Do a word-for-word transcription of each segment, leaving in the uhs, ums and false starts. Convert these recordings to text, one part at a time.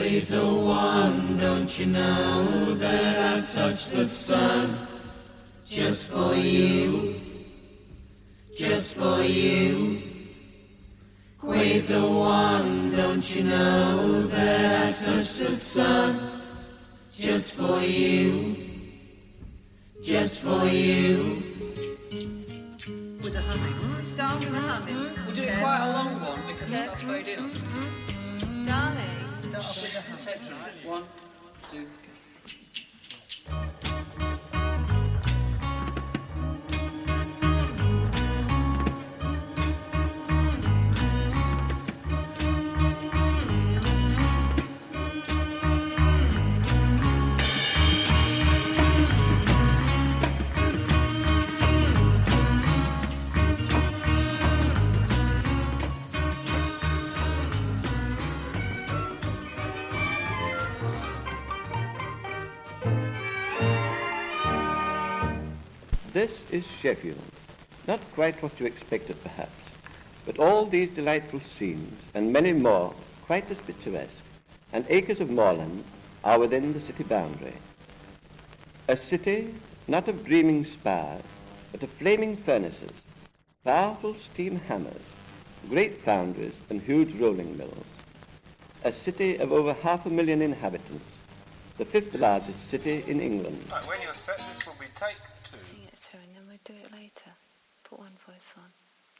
Quasar One, don't you know that I'd touch the sun just for you, just for you. Quasar One, don't you know that I'd touch the sun just for you, just for you. With a humming. Start with a humming. We'll do it quite a long one because Yeah. it's got to fade in or something. Darling. Start off with the attention, right? One, two. This is Sheffield. Not quite what you expected, perhaps, but all these delightful scenes, and many more, quite as picturesque, and acres of moorland are within the city boundary. A city not of dreaming spires, but of flaming furnaces, powerful steam hammers, great foundries, and huge rolling mills. A city of over half a million inhabitants, the fifth largest city in England. Right, when you're set, this will be take two. Sing it to her and then we'll do it later. Put one voice on.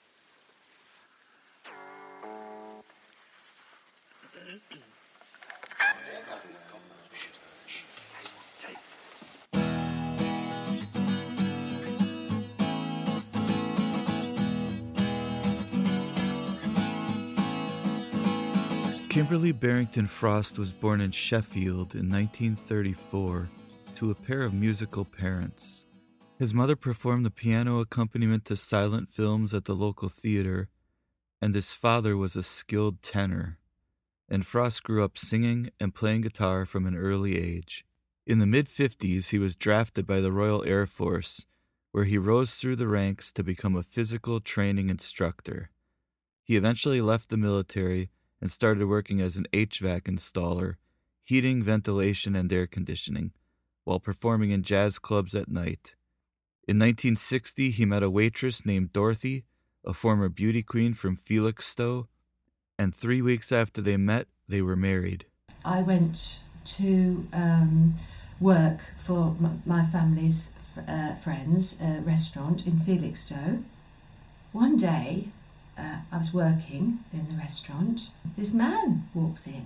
Kimberly Barrington Frost was born in Sheffield in nineteen thirty-four to a pair of musical parents. His mother performed the piano accompaniment to silent films at the local theater, and his father was a skilled tenor. And Frost grew up singing and playing guitar from an early age. In the mid-fifties, he was drafted by the Royal Air Force, where he rose through the ranks to become a physical training instructor. He eventually left the military and started working as an H V A C installer, heating, ventilation, and air conditioning, while performing in jazz clubs at night. In nineteen sixty, he met a waitress named Dorothy, a former beauty queen from Felixstowe, and three weeks after they met, they were married. I went to um, work for m- my family's uh, friends, a restaurant in Felixstowe. One day, uh, I was working in the restaurant. This man walks in,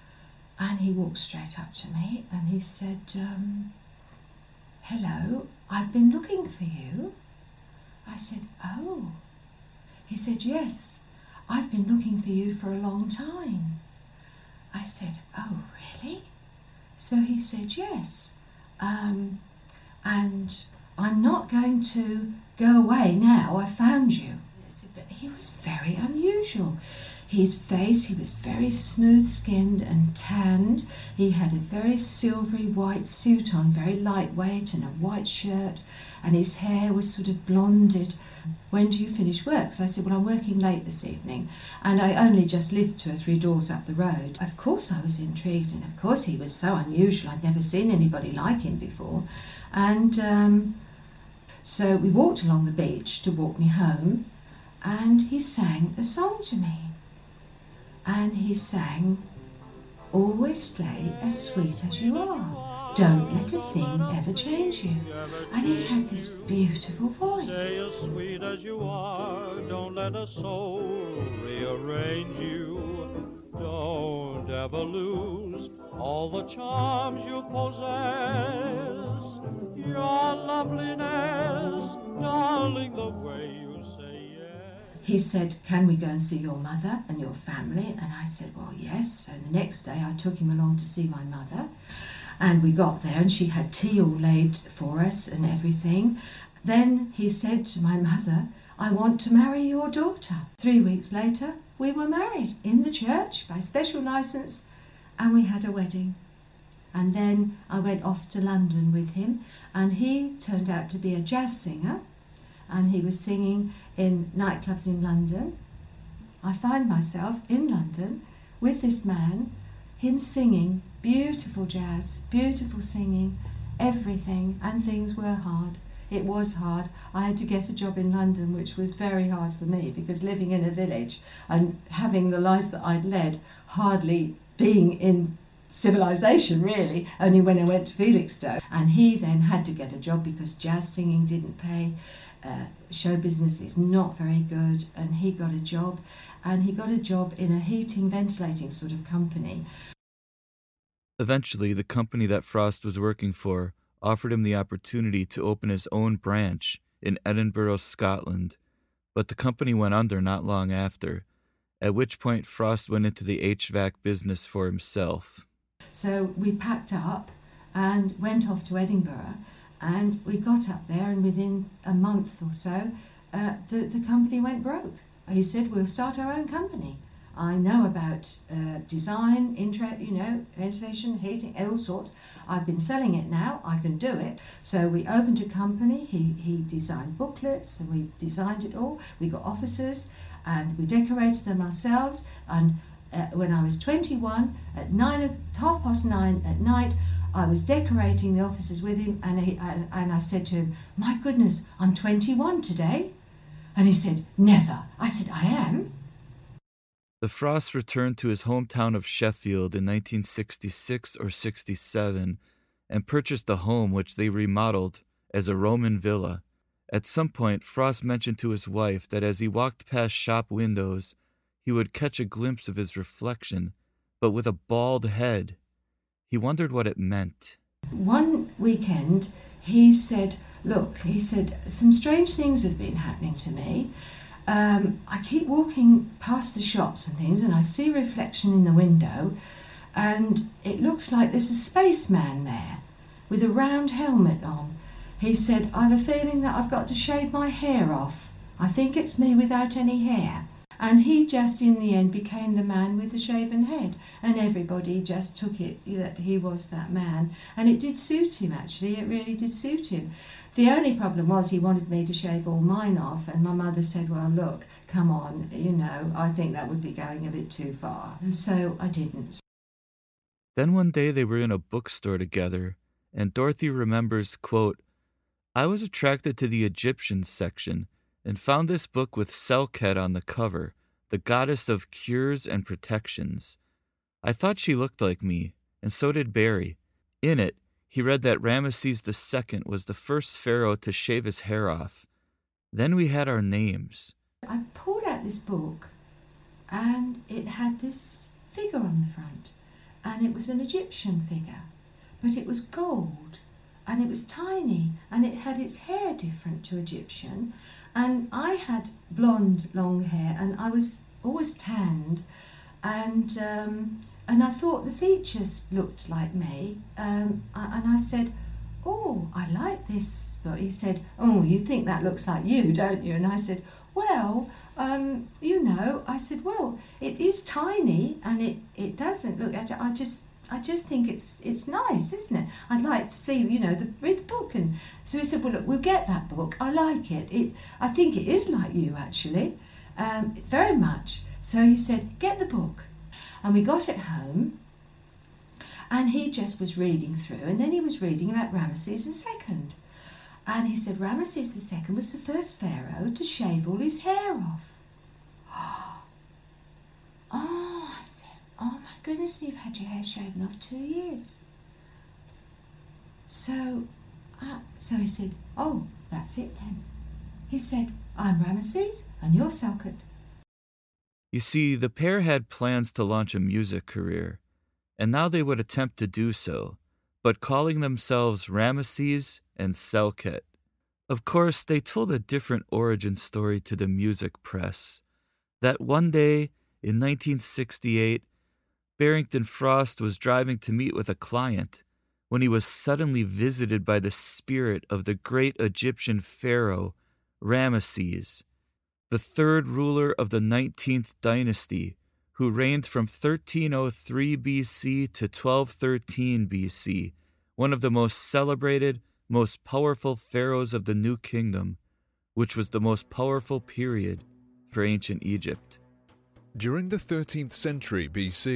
and he walks straight up to me, and he said, um, "Hello, I've been looking for you." I said, "Oh." He said, "Yes, I've been looking for you for a long time." I said, "Oh, really?" So he said, "Yes, um, and I'm not going to go away now, I found you." I said, but he was very unusual. His face, he was very smooth-skinned and tanned. He had a very silvery white suit on, very lightweight, and a white shirt, and his hair was sort of blonded. "When do you finish work?" So I said, "Well, I'm working late this evening, and I only just lived two or three doors up the road." Of course I was intrigued, and of course he was so unusual. I'd never seen anybody like him before. And um, so we walked along the beach to walk me home, and he sang a song to me. And he sang, "Always stay as sweet as you are. Don't let a thing ever change you." And he had this beautiful voice. Stay as sweet as you are. Don't let a soul rearrange you. Don't ever lose all the charms you possess. Your loveliness, darling, the way you say yes. He said, "Can we go and see your mother and your family?" And I said, "Well, yes." So the next day I took him along to see my mother. And we got there, and she had tea all laid for us and everything. Then he said to my mother, "I want to marry your daughter." Three weeks later, we were married in the church by special license, and we had a wedding. And then I went off to London with him, and he turned out to be a jazz singer, and he was singing in nightclubs in London. I find myself in London with this man him singing, beautiful jazz, beautiful singing, everything, and things were hard. It was hard. I had to get a job in London, which was very hard for me, because living in a village and having the life that I'd led, hardly being in civilization really, only when I went to Felixstowe. And he then had to get a job because jazz singing didn't pay, uh, show business is not very good, and he got a job, and he got a job in a heating, ventilating sort of company. Eventually, the company that Frost was working for offered him the opportunity to open his own branch in Edinburgh, Scotland, but the company went under not long after, at which point Frost went into the H V A C business for himself. So we packed up and went off to Edinburgh, and we got up there, and within a month or so, uh, the, the company went broke. He said, we'll start our own company. I know about uh, design, interest, you know, ventilation, heating, all sorts. I've been selling it now, I can do it. So we opened a company, he, he designed booklets, and we designed it all. We got offices, and we decorated them ourselves. And uh, when I was twenty-one, at nine, half past nine at night, I was decorating the offices with him, and, he, and, and I said to him, my goodness, I'm twenty-one today. And he said, never. I said, I am. The Frosts returned to his hometown of Sheffield in nineteen sixty-six or sixty-seven and purchased a home which they remodeled as a Roman villa. At some point, Frost mentioned to his wife that as he walked past shop windows, he would catch a glimpse of his reflection, but with a bald head. He wondered what it meant. One weekend, he said, look, he said, some strange things have been happening to me. Um, I keep walking past the shops and things, and I see a reflection in the window, and it looks like there's a spaceman there with a round helmet on. He said, I have a feeling that I've got to shave my hair off. I think it's me without any hair. And he just in the end became the man with the shaven head, and everybody just took it that he was that man, and it did suit him actually, it really did suit him. The only problem was he wanted me to shave all mine off, and my mother said, well look, come on, you know, I think that would be going a bit too far, and so I didn't. Then one day they were in a bookstore together, and Dorothy remembers, quote, I was attracted to the Egyptian section and found this book with Selket on the cover, the goddess of cures and protections. I thought she looked like me, and so did Barry. In it, he read that Ramesses the Second was the first pharaoh to shave his hair off. Then we had our names. I pulled out this book, and it had this figure on the front, and it was an Egyptian figure, but it was gold, and it was tiny, and it had its hair different to Egyptian. And I had blonde, long hair, and I was always tanned, and um, and I thought the features looked like me. Um, I, and I said, "Oh, I like this." But he said, "Oh, you think that looks like you, don't you?" And I said, "Well, um, you know," I said, "Well, it is tiny, and it, it doesn't look. I just." I just think it's it's nice, isn't it? I'd like to see, you know, the read the book." And so he said, well, look, we'll get that book. I like it. It I think it is like you, actually, um, very much. So he said, get the book. And we got it home, and he just was reading through, and then he was reading about Ramesses the Second. And he said, Ramesses the Second was the first pharaoh to shave all his hair off. Oh, I said, oh my goodness, you've had your hair shaven off two years. So, uh, so he said, oh, that's it then. He said, I'm Ramesses and you're Selket. You see, the pair had plans to launch a music career, and now they would attempt to do so, but calling themselves Ramesses and Selket. Of course, they told a different origin story to the music press, that one day in nineteen sixty-eight, Barrington Frost was driving to meet with a client when he was suddenly visited by the spirit of the great Egyptian pharaoh, Ramesses, the third ruler of the nineteenth dynasty, who reigned from thirteen oh three B C to twelve thirteen B C, one of the most celebrated, most powerful pharaohs of the New Kingdom, which was the most powerful period for ancient Egypt. During the thirteenth century B C,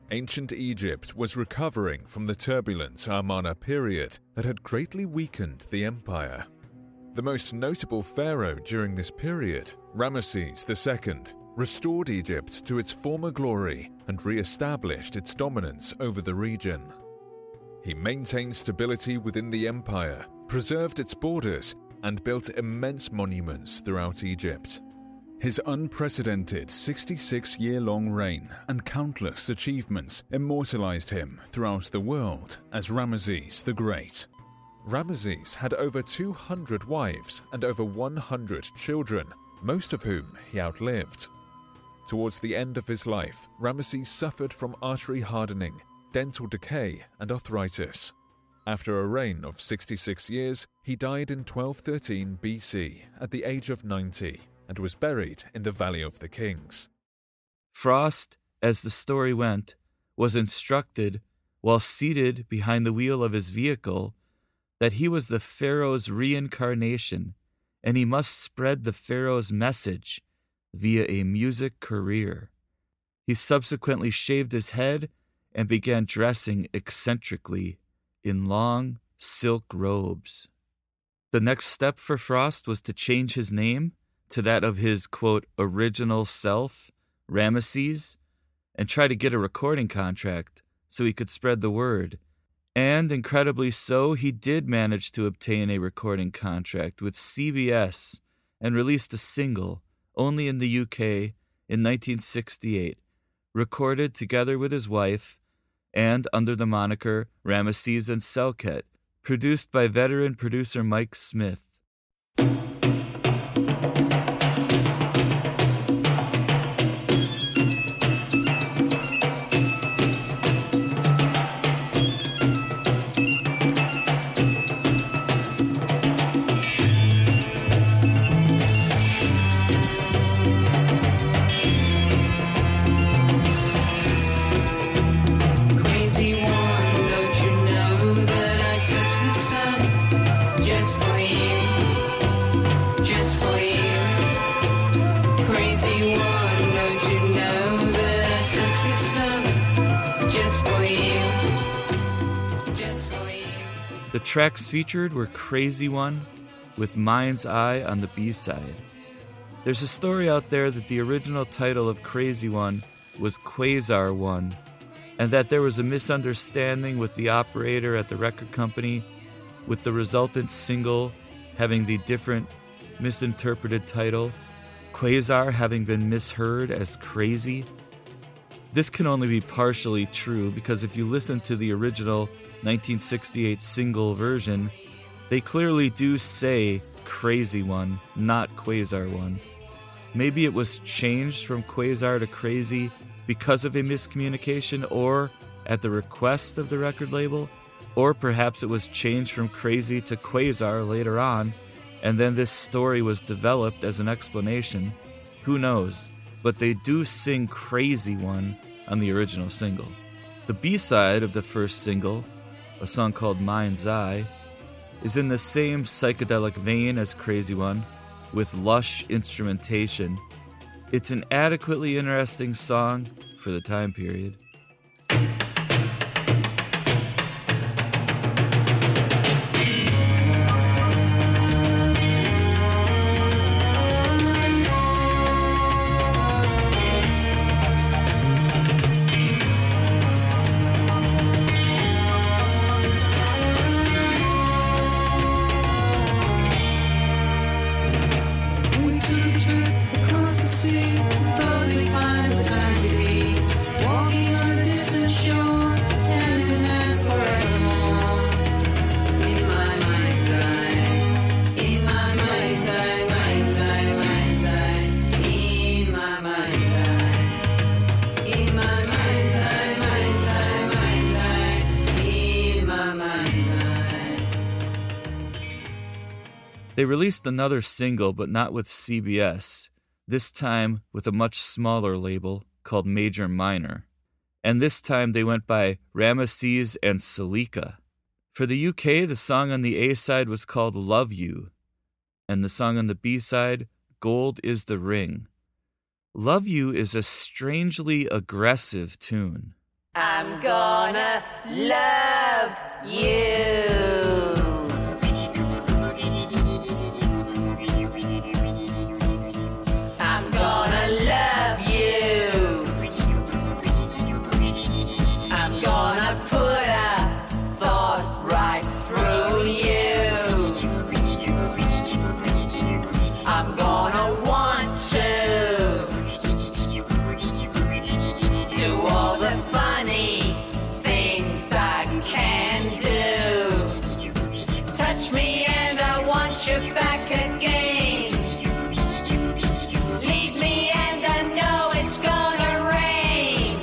Ancient Egypt was recovering from the turbulent Amarna period that had greatly weakened the empire. The most notable pharaoh during this period, Ramesses the Second, restored Egypt to its former glory and re-established its dominance over the region. He maintained stability within the empire, preserved its borders, and built immense monuments throughout Egypt. His unprecedented sixty-six-year-long reign and countless achievements immortalized him throughout the world as Ramesses the Great. Ramesses had over two hundred wives and over one hundred children, most of whom he outlived. Towards the end of his life, Ramesses suffered from artery hardening, dental decay, and arthritis. After a reign of sixty-six years, he died in twelve thirteen B C at the age of ninety and was buried in the Valley of the Kings. Frost, as the story went, was instructed, while seated behind the wheel of his vehicle, that he was the Pharaoh's reincarnation, and he must spread the Pharaoh's message via a music career. He subsequently shaved his head and began dressing eccentrically in long silk robes. The next step for Frost was to change his name to that of his, quote, original self, Ramesses, and try to get a recording contract so he could spread the word. And, incredibly so, he did manage to obtain a recording contract with C B S and released a single, only in the U K, in nineteen sixty-eight, recorded together with his wife and under the moniker Ramesses and Selket, produced by veteran producer Mike Smith. The tracks featured were Crazy One with Mind's Eye on the B-side. There's a story out there that the original title of Crazy One was Quasar One, and that there was a misunderstanding with the operator at the record company, with the resultant single having the different misinterpreted title, Quasar having been misheard as Crazy. This can only be partially true because if you listen to the original nineteen sixty-eight single version, they clearly do say Crazy One, not Quasar One. Maybe it was changed from Quasar to Crazy because of a miscommunication or at the request of the record label, or perhaps it was changed from Crazy to Quasar later on, and then this story was developed as an explanation. Who knows? But they do sing Crazy One on the original single. The B-side of the first single, a song called Mind's Eye, is in the same psychedelic vein as Crazy One, with lush instrumentation. It's an adequately interesting song for the time period. They released another single, but not with C B S, this time with a much smaller label called Major Minor. And this time they went by Ramesses and Selika. For the U K, the song on the A-side was called Love You, and the song on the B-side, Gold is the Ring. Love You is a strangely aggressive tune. I'm gonna love you. I'm gonna love you. I'm gonna put a thought right through you. I'm gonna want to do all the funny things I can do. Touch me and I want you back again. Leave me and I know it's gonna rain.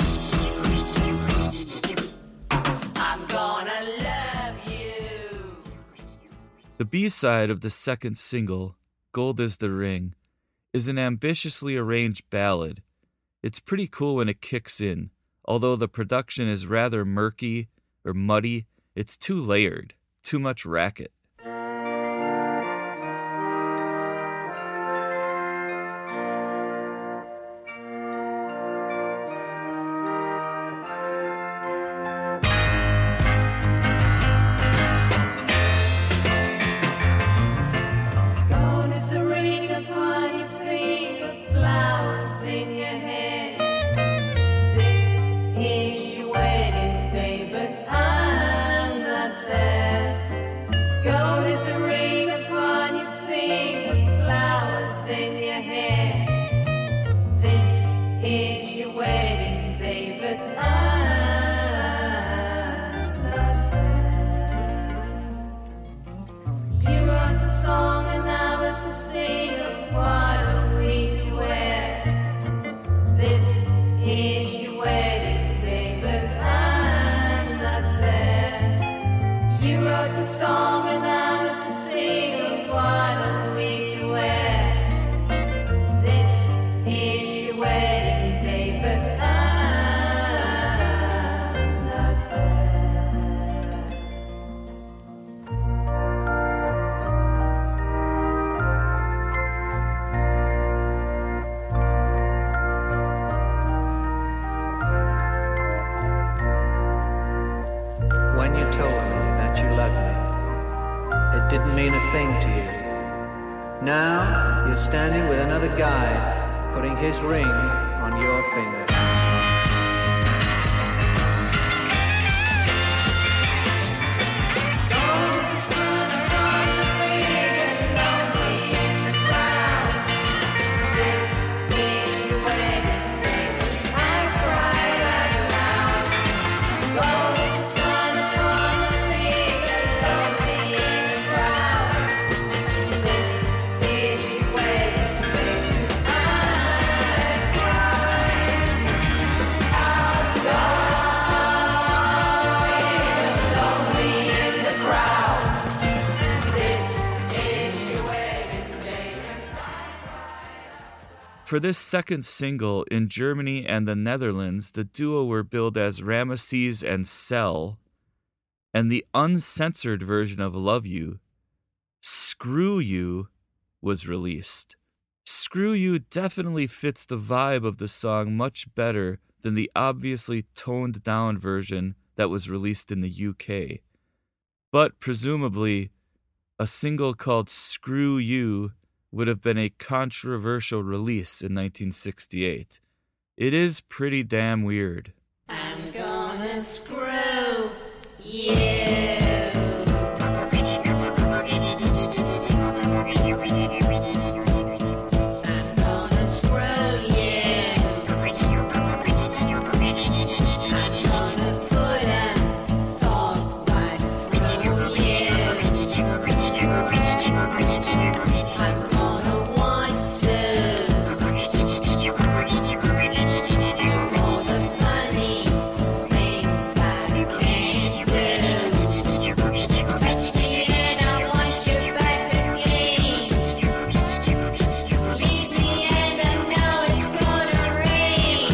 I'm gonna love you. The B-side of the second single, Gold is the Ring, is an ambitiously arranged ballad. It's pretty cool when it kicks in. Although the production is rather murky or muddy, it's too layered, too much racket. Gold is a ring upon your finger, flowers in your hair. This is your wedding day, but I'm not there. Gold is a ring upon your finger, flowers in your hair. This is your wedding day, but I'm not there. You wrote the song and I was the singer. What are we to wear? This is your wedding day, but I'm not there. You wrote the song and I was the singer. What are we to wear? This is your wedding day, but I'm not there. When you told me that you loved me, it didn't mean a thing to you. Now you're standing with another guy, putting his ring on your finger. Gold is the sun upon the field, lonely in the crowd. This is your wedding day, I cried out loud. Gold is the sun upon the field, lonely in the crowd. This is your wedding day, I cried out. Gold is the sun upon the field, lonely in the crowd. This is your wedding day. For this second single, in Germany and the Netherlands, the duo were billed as Ramesses and Cell, and the uncensored version of Love You, Screw You, was released. Screw You definitely fits the vibe of the song much better than the obviously toned down version that was released in the U K. But presumably, a single called Screw You would have been a controversial release in nineteen sixty-eight. It is pretty damn weird. I'm gonna screw you. I'm gonna screw you. I'm gonna put a thought right through you. I'm gonna want to do all the funny things I can do. Touch me and I want you back again. Leave me and I know it's gonna rain.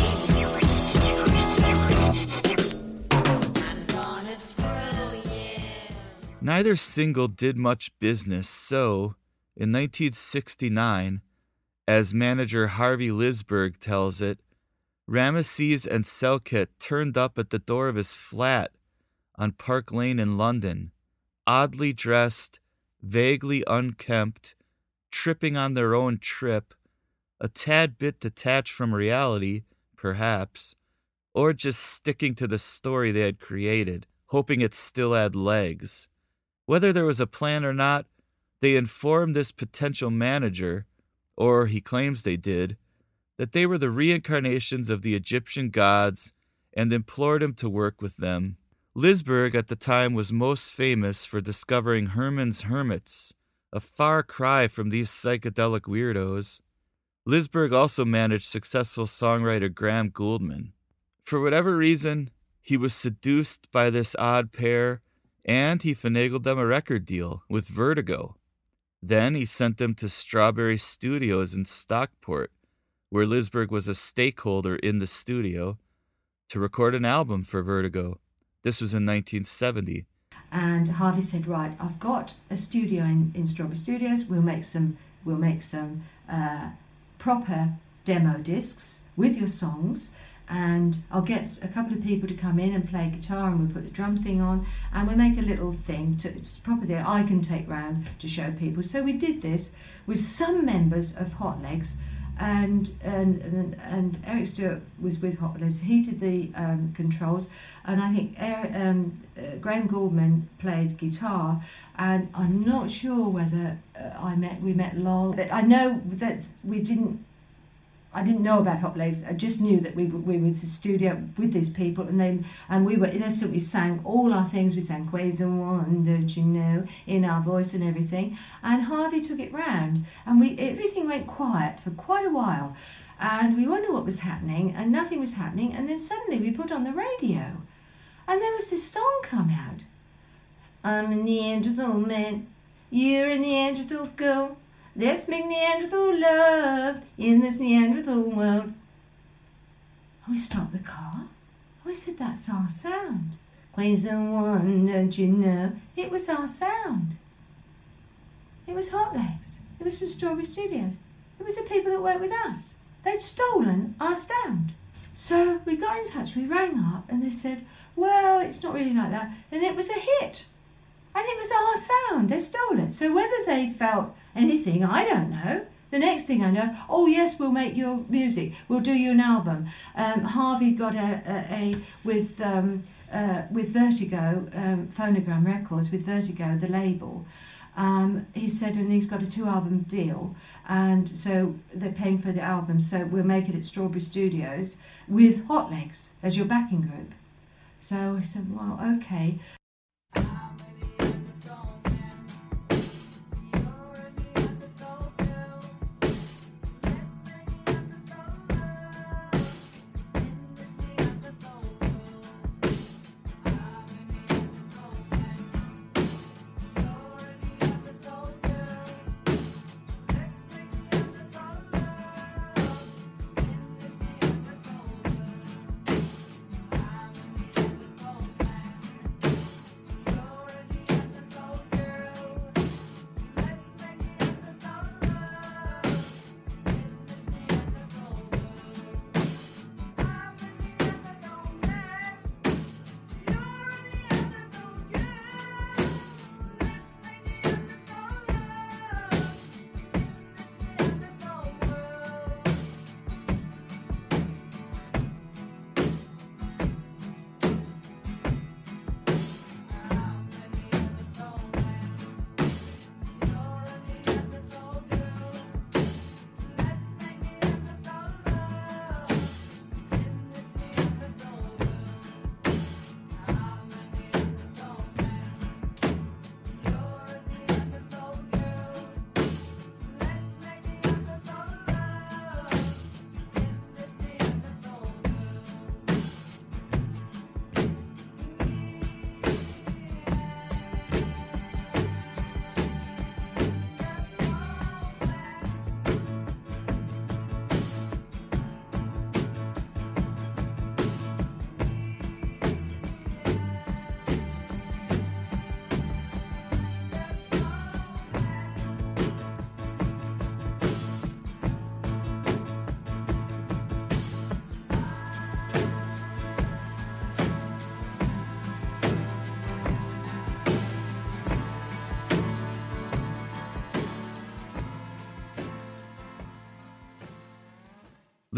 I'm gonna screw you. Neither single did much business, so, in nineteen sixty-nine, as manager Harvey Lisberg tells it, Ramesses and Selket turned up at the door of his flat on Park Lane in London, oddly dressed, vaguely unkempt, tripping on their own trip, a tad bit detached from reality, perhaps, or just sticking to the story they had created, hoping it still had legs. Whether there was a plan or not, they informed this potential manager, or he claims they did, that they were the reincarnations of the Egyptian gods and implored him to work with them. Lisberg at the time was most famous for discovering Herman's Hermits, a far cry from these psychedelic weirdos. Lisberg also managed successful songwriter Graham Gouldman. For whatever reason, he was seduced by this odd pair, and he finagled them a record deal with Vertigo. Then he sent them to Strawberry Studios in Stockport, where Lisberg was a stakeholder in the studio, to record an album for Vertigo. This was in nineteen seventy. And Harvey said, right, I've got a studio in, in Strawberry Studios. We'll make some, we'll make some uh, proper demo discs with your songs, and I'll get a couple of people to come in and play guitar, and we'll put the drum thing on, and we'll make a little thing to, it's proper that I can take round to show people. So we did this with some members of Hot Legs, and and and, and Eric Stewart was with Hot Legs. He did the um, controls, and I think Eric, um, uh, Graham Gouldman played guitar. And I'm not sure whether uh, I met we met Lol, but I know that we didn't. I didn't know about Hot Legs. I just knew that we were, we were in the studio with these people, and they and we were innocent. We sang all our things. We sang Quays and Wonder, you know, in our voice and everything. And Harvey took it round, and we everything went quiet for quite a while, and we wondered what was happening, and nothing was happening. And then suddenly we put on the radio, and there was this song come out. I'm a Neanderthal man, you're a Neanderthal girl. Let's make Neanderthal love in this Neanderthal world. And we stopped the car. We said, that's our sound. Quays and Wonder, don't you know? It was our sound. It was Hot Legs. It was from Strawberry Studios. It was the people that worked with us. They'd stolen our sound. So we got in touch, we rang up, and they said, well, it's not really like that. And it was a hit. And it was our sound. They stole it. So whether they felt anything, I don't know. The next thing I know, oh yes, we'll make your music. We'll do you an album. Um, Harvey got a, a, a with um, uh, with Vertigo, um, Phonogram Records, with Vertigo, the label. Um, he said, and he's got a two-album deal, and so they're paying for the album. So we'll make it at Strawberry Studios with Hot Legs as your backing group. So I said, well, okay.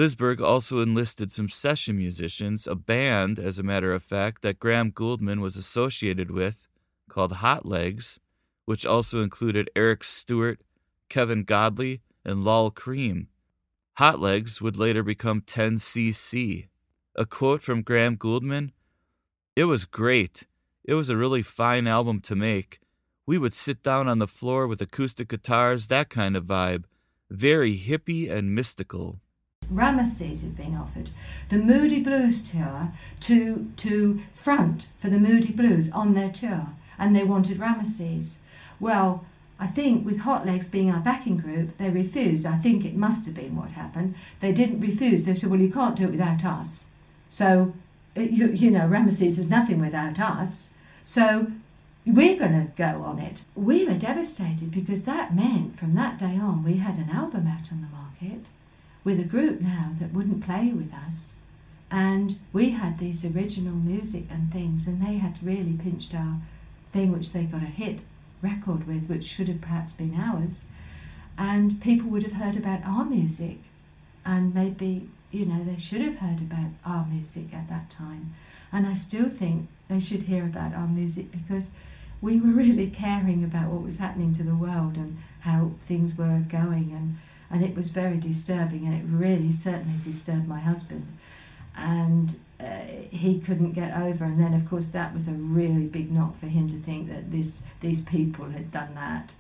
Lisberg also enlisted some session musicians, a band, as a matter of fact, that Graham Gouldman was associated with, called Hot Legs, which also included Eric Stewart, Kevin Godley, and Lol Cream. Hot Legs would later become ten C C. A quote from Graham Gouldman, "It was great. It was a really fine album to make. We would sit down on the floor with acoustic guitars, that kind of vibe. Very hippie and mystical." Ramesses had been offered the Moody Blues tour to to front for the Moody Blues on their tour, and they wanted Ramesses. Well, I think with Hot Legs being our backing group, they refused. I think it must have been what happened. They didn't refuse. They said, well, you can't do it without us. So, you, you know, Ramesses is nothing without us. So we're going to go on it. We were devastated because that meant from that day on we had an album out on the market with a group now that wouldn't play with us. And we had these original music and things, and they had really pinched our thing, which they got a hit record with, which should have perhaps been ours. And people would have heard about our music, and maybe, you know, they should have heard about our music at that time. And I still think they should hear about our music because we were really caring about what was happening to the world and how things were going, and, and it was very disturbing, and it really certainly disturbed my husband. And uh, he couldn't get over, and then of course that was a really big knock for him to think that this these people had done that.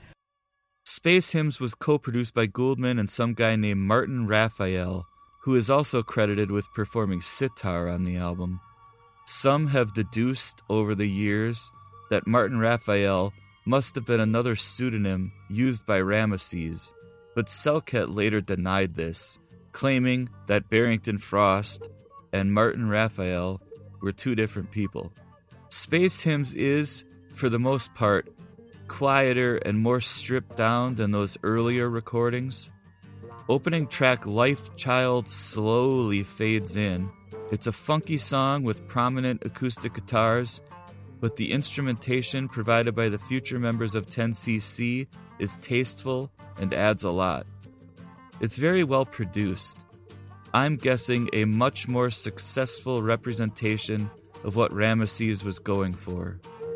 Space Hymns was co-produced by Gouldman and some guy named Martin Raphael, who is also credited with performing sitar on the album. Some have deduced over the years that Martin Raphael must have been another pseudonym used by Ramesses, but Selket later denied this, claiming that Barrington Frost and Martin Raphael were two different people. Space Hymns is, for the most part, quieter and more stripped down than those earlier recordings. Opening track Life Child slowly fades in. It's a funky song with prominent acoustic guitars, but the instrumentation provided by the future members of ten C C is tasteful and adds a lot. It's very well produced. I'm guessing a much more successful representation of what Ramesses was going for.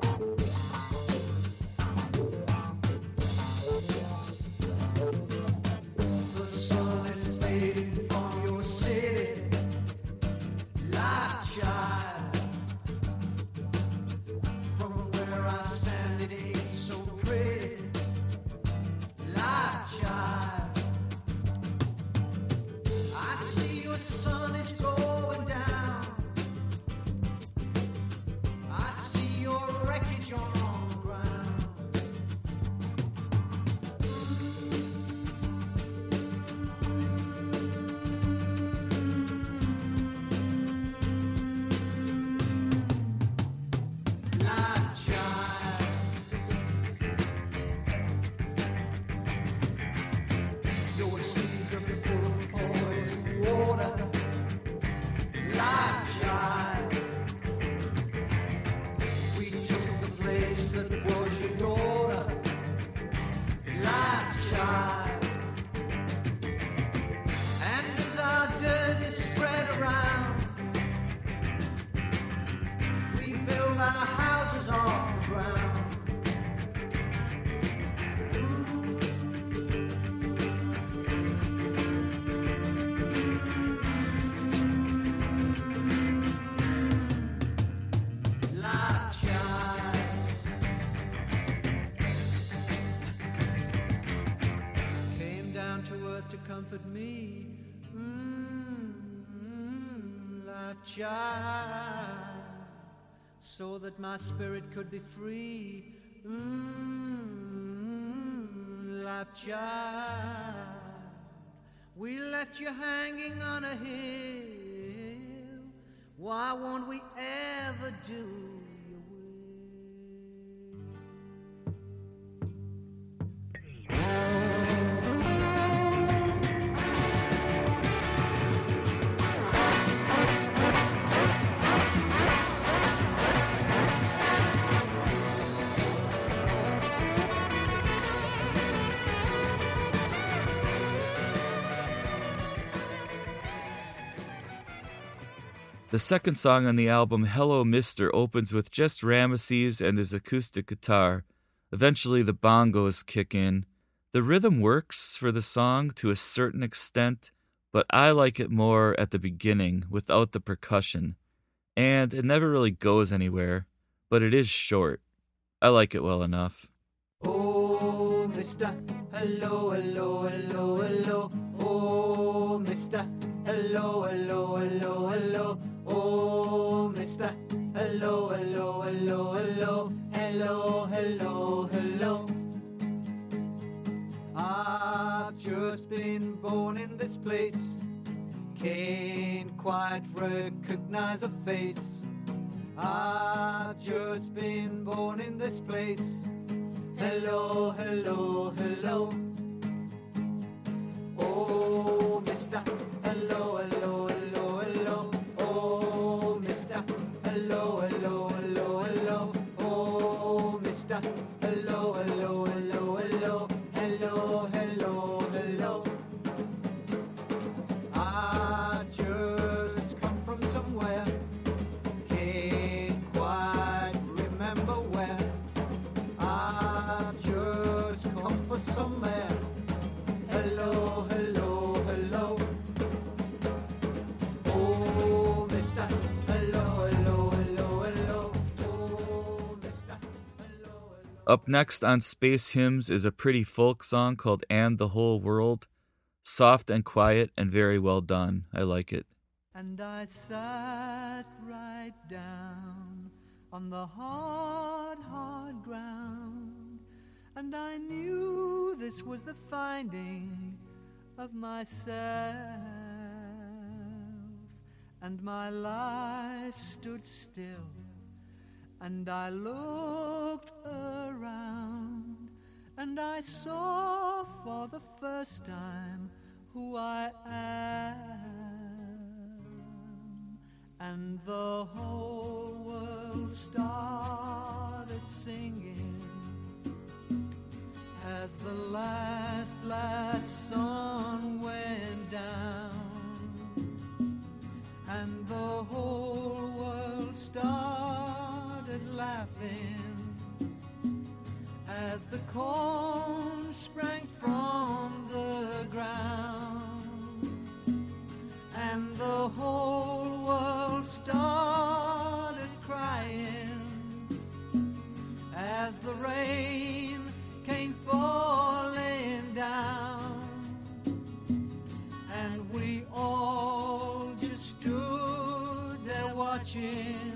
Comfort me, mm-hmm, life child, so that my spirit could be free, mm-hmm, life child. We left you hanging on a hill, why won't we ever do? The second song on the album, Hello Mister, opens with just Ramesses and his acoustic guitar. Eventually the bongos kick in. The rhythm works for the song to a certain extent, but I like it more at the beginning without the percussion. And it never really goes anywhere, but it is short. I like it well enough. Oh, mister, hello, hello, hello, hello. Oh, mister, hello, hello, hello, hello. Oh, mister, hello, hello, hello, hello. Hello, hello, hello. I've just been born in this place. Can't quite recognize a face. I've just been born in this place. Hello, hello, hello. Oh, mister, hello, hello, hello, hello. Oh, mister, hello, hello, hello, hello. Oh, mister, hello, hello, hello, hello. Hello, hello, hello. I just come from somewhere. Can't quite remember where. I just come from somewhere. Hello, hello, hello. Oh, mister, hello, hello, hello, hello. Oh, mister, hello, hello. Up next on Space Hymns is a pretty folk song called And the Whole World. Soft and quiet and very well done. I like it. And I sat right down on the hard, hard ground, and I knew this was the finding of myself, and my life stood still, and I looked around, and I saw for the first time who I am, and the whole world started singing as the last, last sun went down, and the whole world started laughing as the corn sprang from the ground, and the whole world started crying as the rain came falling down, and we all just stood there watching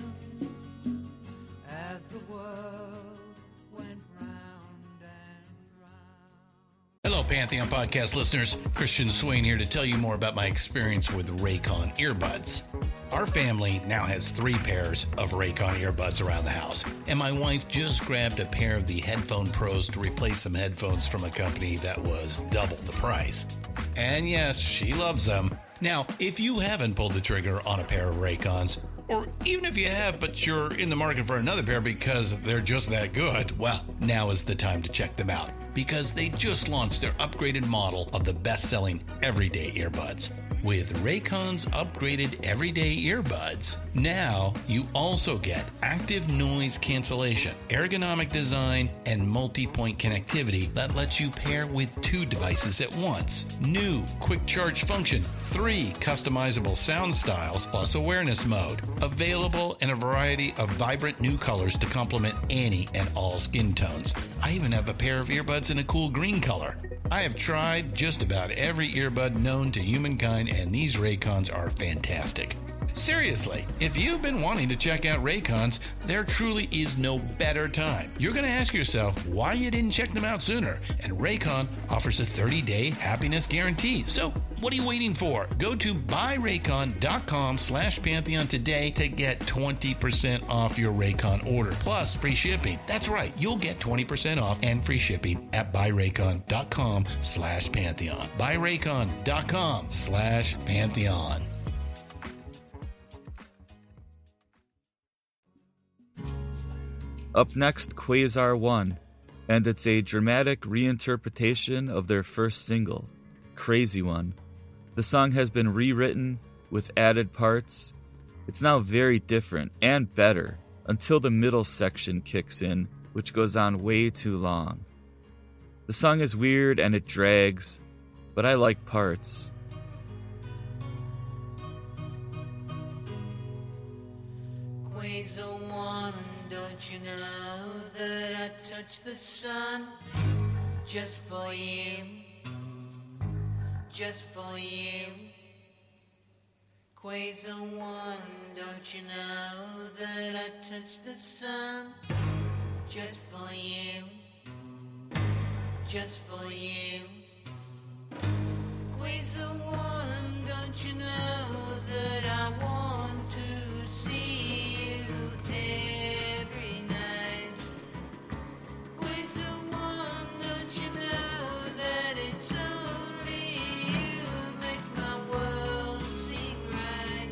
as the world went round and round. Hello, Pantheon Podcast listeners. Christian Swain here to tell you more about my experience with Raycon earbuds. Our family now has three pairs of Raycon earbuds around the house, and my wife just grabbed a pair of the Headphone Pros to replace some headphones from a company that was double the price. And yes, she loves them. Now, if you haven't pulled the trigger on a pair of Raycons, or even if you have, but you're in the market for another pair because they're just that good, well, now is the time to check them out, because they just launched their upgraded model of the best-selling everyday earbuds. With Raycon's upgraded everyday earbuds, now you also get active noise cancellation, ergonomic design, and multi-point connectivity that lets you pair with two devices at once. New quick charge function, three customizable sound styles, plus awareness mode. Available in a variety of vibrant new colors to complement any and all skin tones. I even have a pair of earbuds in a cool green color. I have tried just about every earbud known to humankind, and these Raycons are fantastic. Seriously, if you've been wanting to check out Raycons, there truly is no better time. You're going to ask yourself why you didn't check them out sooner, and Raycon offers a thirty-day happiness guarantee. So what are you waiting for? Go to buyraycon.com slash Pantheon today to get twenty percent off your Raycon order, plus free shipping. That's right, you'll get twenty percent off and free shipping at buyraycon.com slash Pantheon. buyraycon.com slash Pantheon. Up next, Quasar One, and it's a dramatic reinterpretation of their first single, Crazy One. The song has been rewritten with added parts. It's now very different and better until the middle section kicks in, which goes on way too long. The song is weird and it drags, but I like parts. Quasar one, don't you know that I touched the sun just for you, just for you. Quasar one, don't you know that I touched the sun just for you, just for you. Quasar one, don't you know that I want to see you every night. Quasar one, don't you know that it's only you makes my world seem right.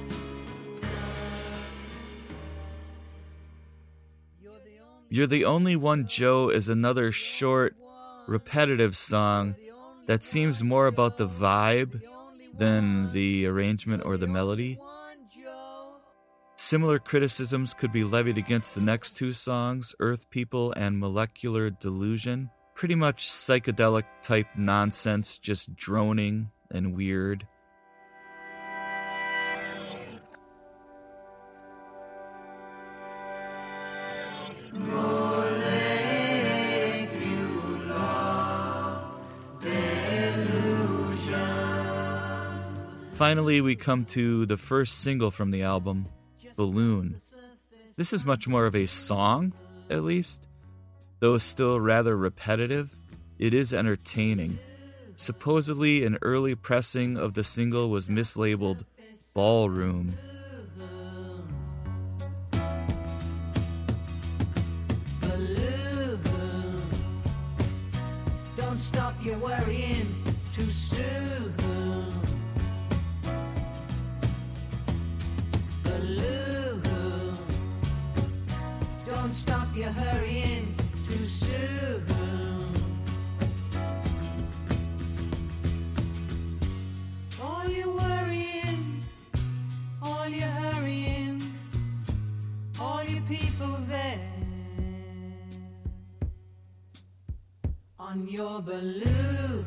You're the Only One, Joe is another short, repetitive song that seems more about the vibe than the arrangement or the melody. Similar criticisms could be levied against the next two songs, Earth People and Molecular Delusion. Pretty much psychedelic type nonsense, just droning and weird. Finally, we come to the first single from the album, Balloon. This is much more of a song, at least. Though still rather repetitive, it is entertaining. Supposedly, an early pressing of the single was mislabeled Ballroom. Balloon, don't stop your worrying too soon. Don't stop your hurrying too soon. All your worrying, all your hurrying, all your people there on your balloon,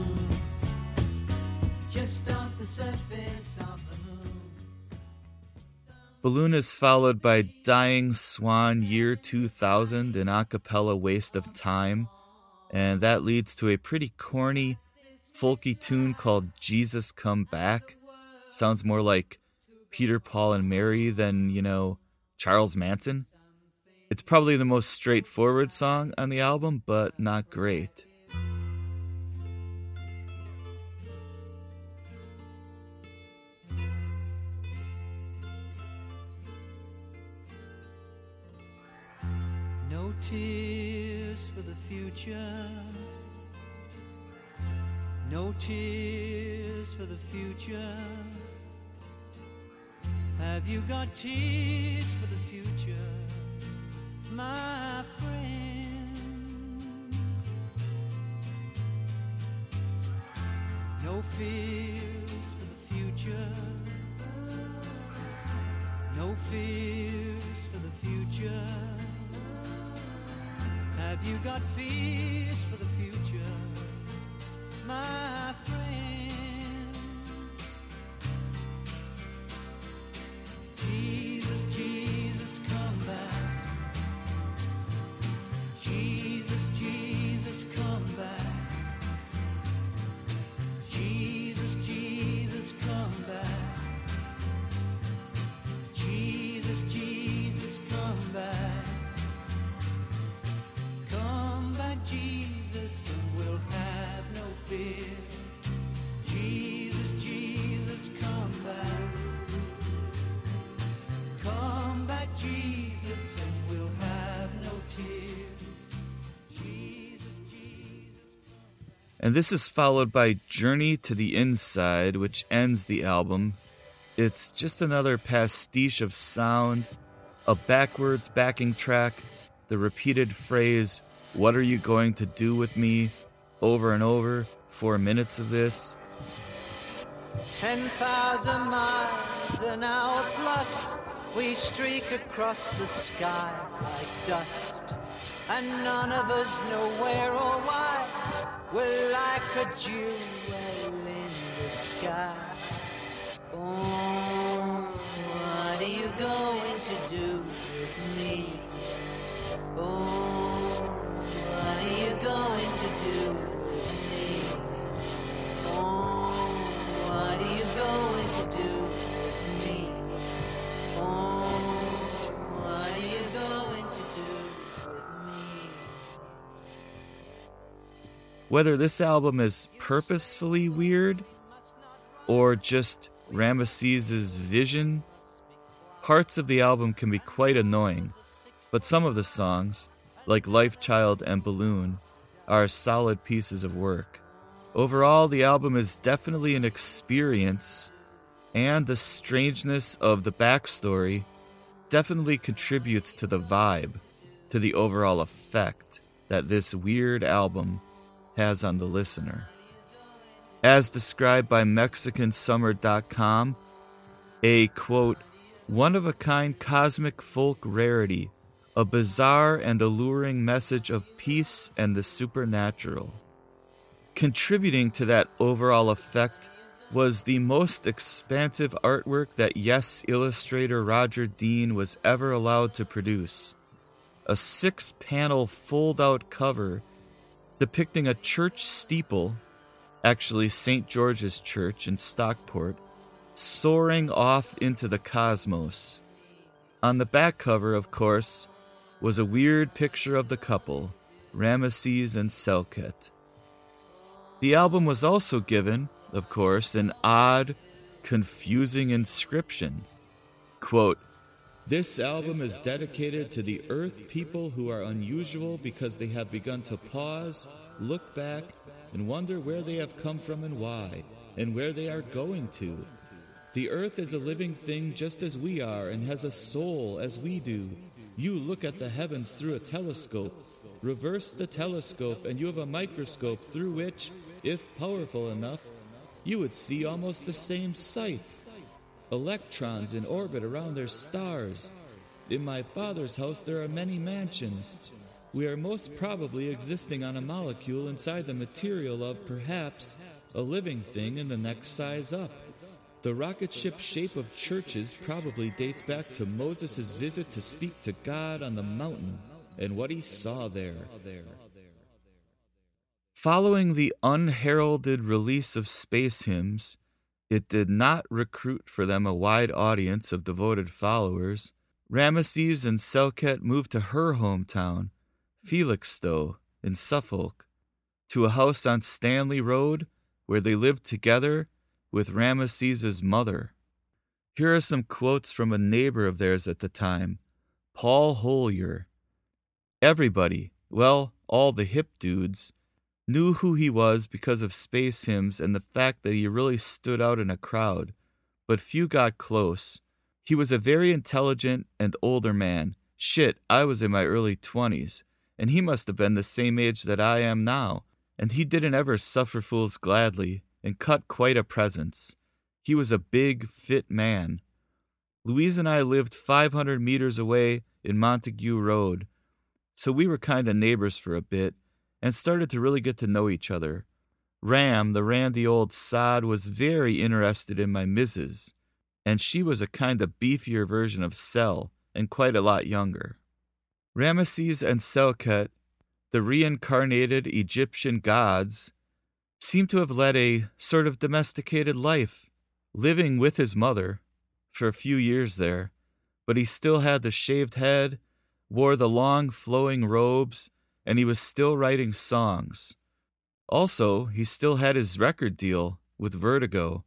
just off the surface of the moon. Balloon is followed by Dying Swan Year two thousand, an a cappella waste of time, and that leads to a pretty corny, folky tune called Jesus Come Back. Sounds more like Peter, Paul, and Mary than, you know, Charles Manson. It's probably the most straightforward song on the album, but not great. No tears for the future. No tears for the future. Have you got tears for the future, my friend? No fears for the future. No fears for the future. Have you got fears for the future, my friend? Jesus, Jesus, come back. Jesus, Jesus, come back. Jesus, Jesus, come back. Jesus, Jesus, come back. Jesus, and we'll have no fear. Jesus, Jesus, come back. Come back, Jesus, and we'll have no tears. Jesus, Jesus. And this is followed by Journey to the Inside, which ends the album. It's just another pastiche of sound, a backwards backing track, the repeated phrase, "What are you going to do with me?" over and over, four minutes of this. Ten thousand miles an hour plus, We streak across the sky like dust, and none of us know where or why. We're like a jewel in the sky. Oh, what are you going to do with me? Oh, what are you going to do with me? Oh, what are you going to do with me? Oh, what are you going to do with me? Whether this album is purposefully weird or just Ramesses' vision, parts of the album can be quite annoying, but some of the songs, like Life Child and Balloon, are solid pieces of work. Overall, the album is definitely an experience, and the strangeness of the backstory definitely contributes to the vibe, to the overall effect that this weird album has on the listener. As described by Mexican Summer dot com, a, quote, one-of-a-kind cosmic folk rarity, a bizarre and alluring message of peace and the supernatural. Contributing to that overall effect was the most expansive artwork that Yes illustrator Roger Dean was ever allowed to produce. A six-panel fold-out cover depicting a church steeple, actually Saint George's Church in Stockport, soaring off into the cosmos. On the back cover, of course, was a weird picture of the couple, Ramesses and Selket. The album was also given, of course, an odd, confusing inscription. Quote, "This album is dedicated to the Earth people who are unusual because they have begun to pause, look back, and wonder where they have come from and why, and where they are going to. The Earth is a living thing just as we are and has a soul as we do. You look at the heavens through a telescope. Reverse the telescope and you have a microscope through which, if powerful enough, you would see almost the same sight. Electrons in orbit around their stars. In my father's house there are many mansions. We are most probably existing on a molecule inside the material of, perhaps, a living thing in the next size up. The rocket ship shape of churches probably dates back to Moses' visit to speak to God on the mountain and what he saw there." Following the unheralded release of Space Hymns, it did not recruit for them a wide audience of devoted followers. Ramesses and Selket moved to her hometown, Felixstowe, in Suffolk, to a house on Stanley Road where they lived together with Ramesses' mother. Here are some quotes from a neighbor of theirs at the time, Paul Holier. "Everybody, well, all the hip dudes, knew who he was because of Space Hymns and the fact that he really stood out in a crowd, but few got close. He was a very intelligent and older man. Shit, I was in my early twenties, and he must have been the same age that I am now, and he didn't ever suffer fools gladly, and cut quite a presence. He was a big, fit man. Louise and I lived five hundred meters away in Montague Road, so we were kind of neighbors for a bit, and started to really get to know each other. Ram, the randy old sod, was very interested in my missus, and she was a kind of beefier version of Sel, and quite a lot younger. Ramesses and Selket, the reincarnated Egyptian gods, seem to have led a sort of domesticated life, living with his mother for a few years there, but he still had the shaved head, wore the long flowing robes, and he was still writing songs. Also, he still had his record deal with Vertigo.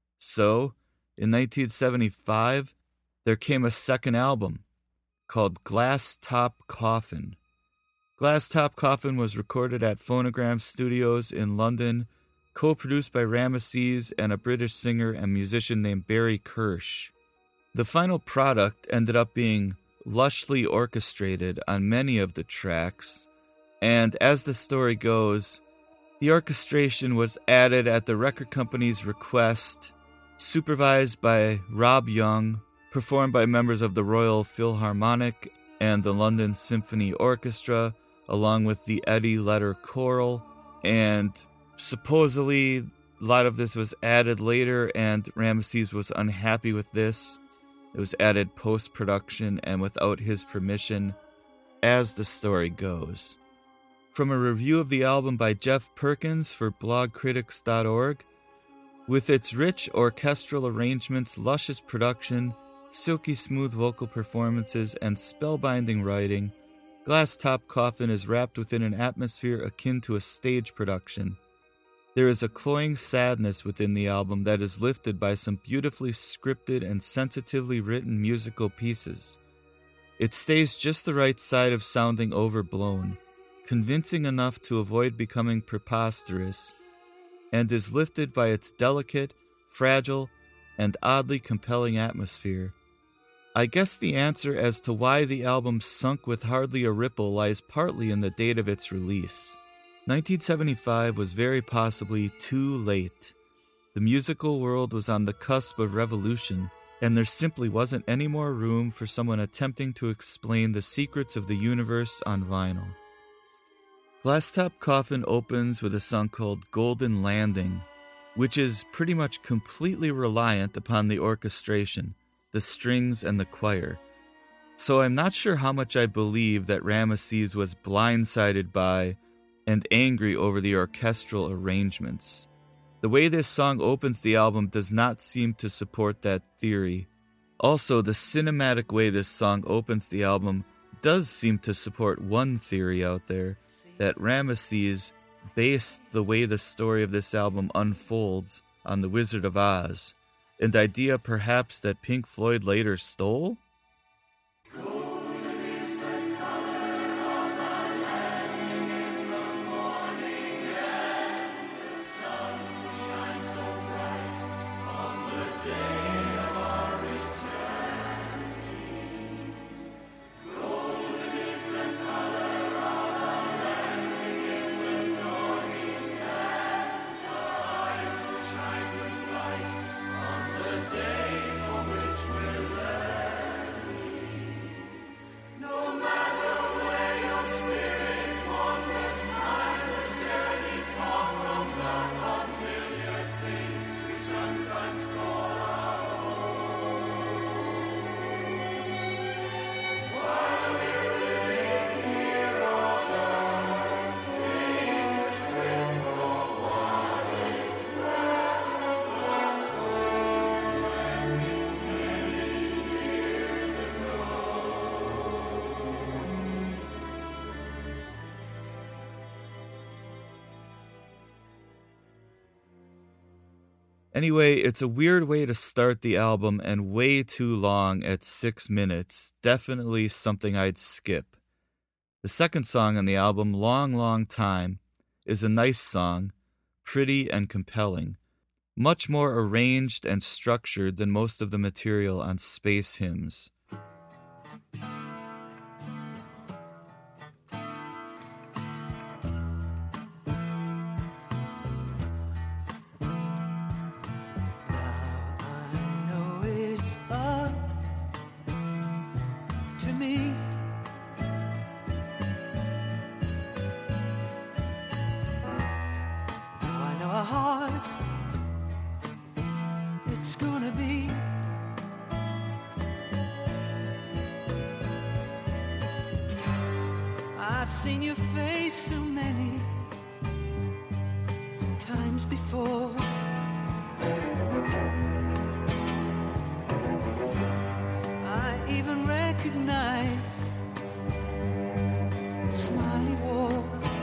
So, in nineteen seventy-five, there came a second album called Glass Top Coffin. Glass Top Coffin was recorded at Phonogram Studios in London, co-produced by Ramesses and a British singer and musician named Barry Kirsch. The final product ended up being lushly orchestrated on many of the tracks, and as the story goes, the orchestration was added at the record company's request, supervised by Rob Young, performed by members of the Royal Philharmonic and the London Symphony Orchestra, along with the Eddie Vedder Choral, and supposedly a lot of this was added later, and Ramesses was unhappy with this. It was added post-production and without his permission, as the story goes. From a review of the album by Jeff Perkins for blog critics dot org, with its rich orchestral arrangements, luscious production, silky smooth vocal performances, and spellbinding writing, Glass Top Coffin is wrapped within an atmosphere akin to a stage production. There is a cloying sadness within the album that is lifted by some beautifully scripted and sensitively written musical pieces. It stays just the right side of sounding overblown, convincing enough to avoid becoming preposterous, and is lifted by its delicate, fragile, and oddly compelling atmosphere. I guess the answer as to why the album sunk with hardly a ripple lies partly in the date of its release. nineteen seventy-five was very possibly too late. The musical world was on the cusp of revolution, and there simply wasn't any more room for someone attempting to explain the secrets of the universe on vinyl. Glass Top Coffin opens with a song called Golden Landing, which is pretty much completely reliant upon the orchestration, the strings, and the choir. So I'm not sure how much I believe that Ramesses was blindsided by and angry over the orchestral arrangements. The way this song opens the album does not seem to support that theory. Also, the cinematic way this song opens the album does seem to support one theory out there, that Ramesses based the way the story of this album unfolds on The Wizard of Oz, an idea perhaps that Pink Floyd later stole? Anyway, it's a weird way to start the album and way too long at six minutes. Definitely something I'd skip. The second song on the album, Long, Long Time, is a nice song, pretty and compelling, much more arranged and structured than most of the material on Space Hymns. I've seen your face so many times before. I even recognize the smile you wore.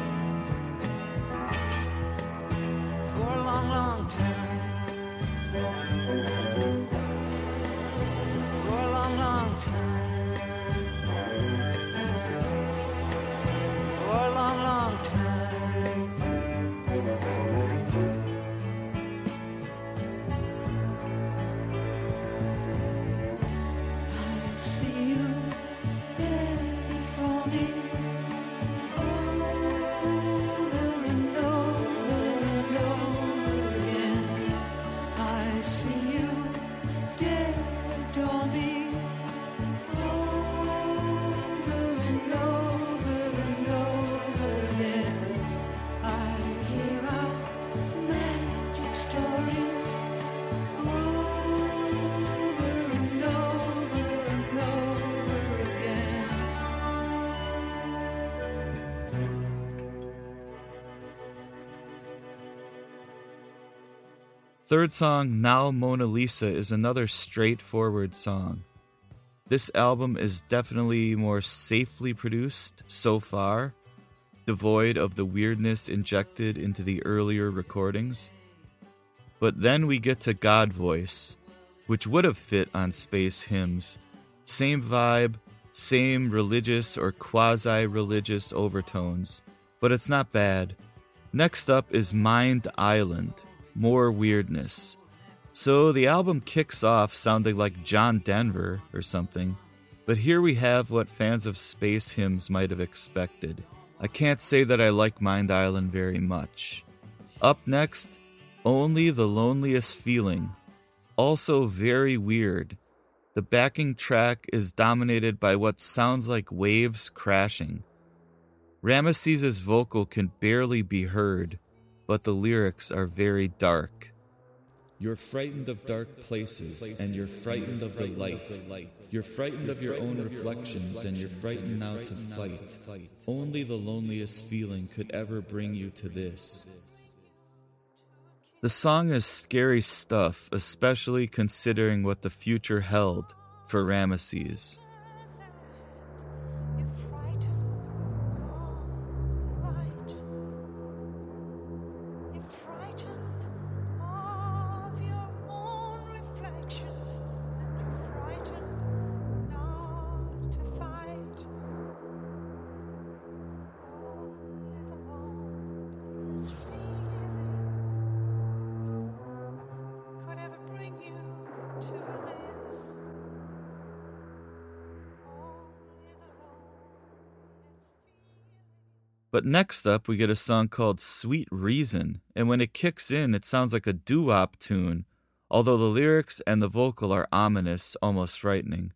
For a long, long time. For a long, long time. For a long, long time. I see you there before me, over and over and over again. I see you dare adore me. third song, Now Mona Lisa, is another straightforward song. This album is definitely more safely produced so far, devoid of the weirdness injected into the earlier recordings. But then we get to God Voice, which would have fit on Space Hymns. Same vibe, same religious or quasi-religious overtones, but it's not bad. Next up is Mind Island, more weirdness. So the album kicks off sounding like John Denver or something, but here we have what fans of Space Hymns might have expected. I can't say that I like Mind Island very much. Up next, Only the Loneliest Feeling, also very weird. The backing track is dominated by what sounds like waves crashing. Ramesses' vocal can barely be heard, but the lyrics are very dark. You're frightened of dark places, and you're frightened of the light. You're frightened of your own reflections, and you're frightened now to fight. Only the loneliest feeling could ever bring you to this. The song is scary stuff, especially considering what the future held for Ramesses. But next up, we get a song called Sweet Reason, and when it kicks in, it sounds like a doo-wop tune, although the lyrics and the vocal are ominous, almost frightening.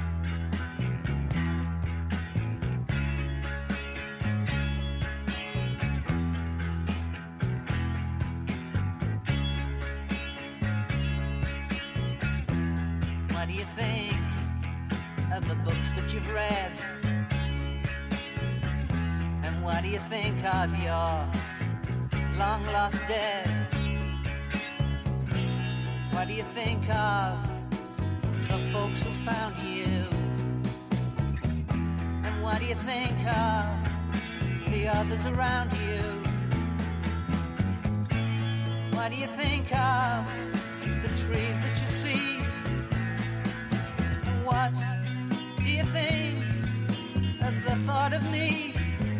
What do you think of the books that you've read? What do you think of your long-lost dead? What do you think of the folks who found you? And what do you think of the others around you? What do you think of the trees that you see? What do you think of the thought of me?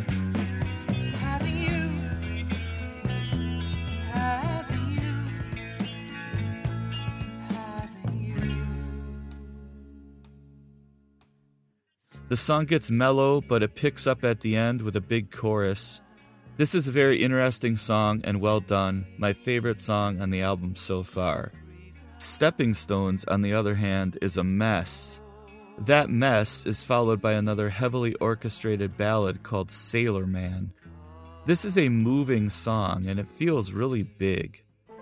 The song gets mellow, but it picks up at the end with a big chorus. This is a very interesting song and well done, my favorite song on the album so far. Stepping Stones, on the other hand, is a mess. That mess is followed by another heavily orchestrated ballad called Sailor Man. This is a moving song, and it feels really big.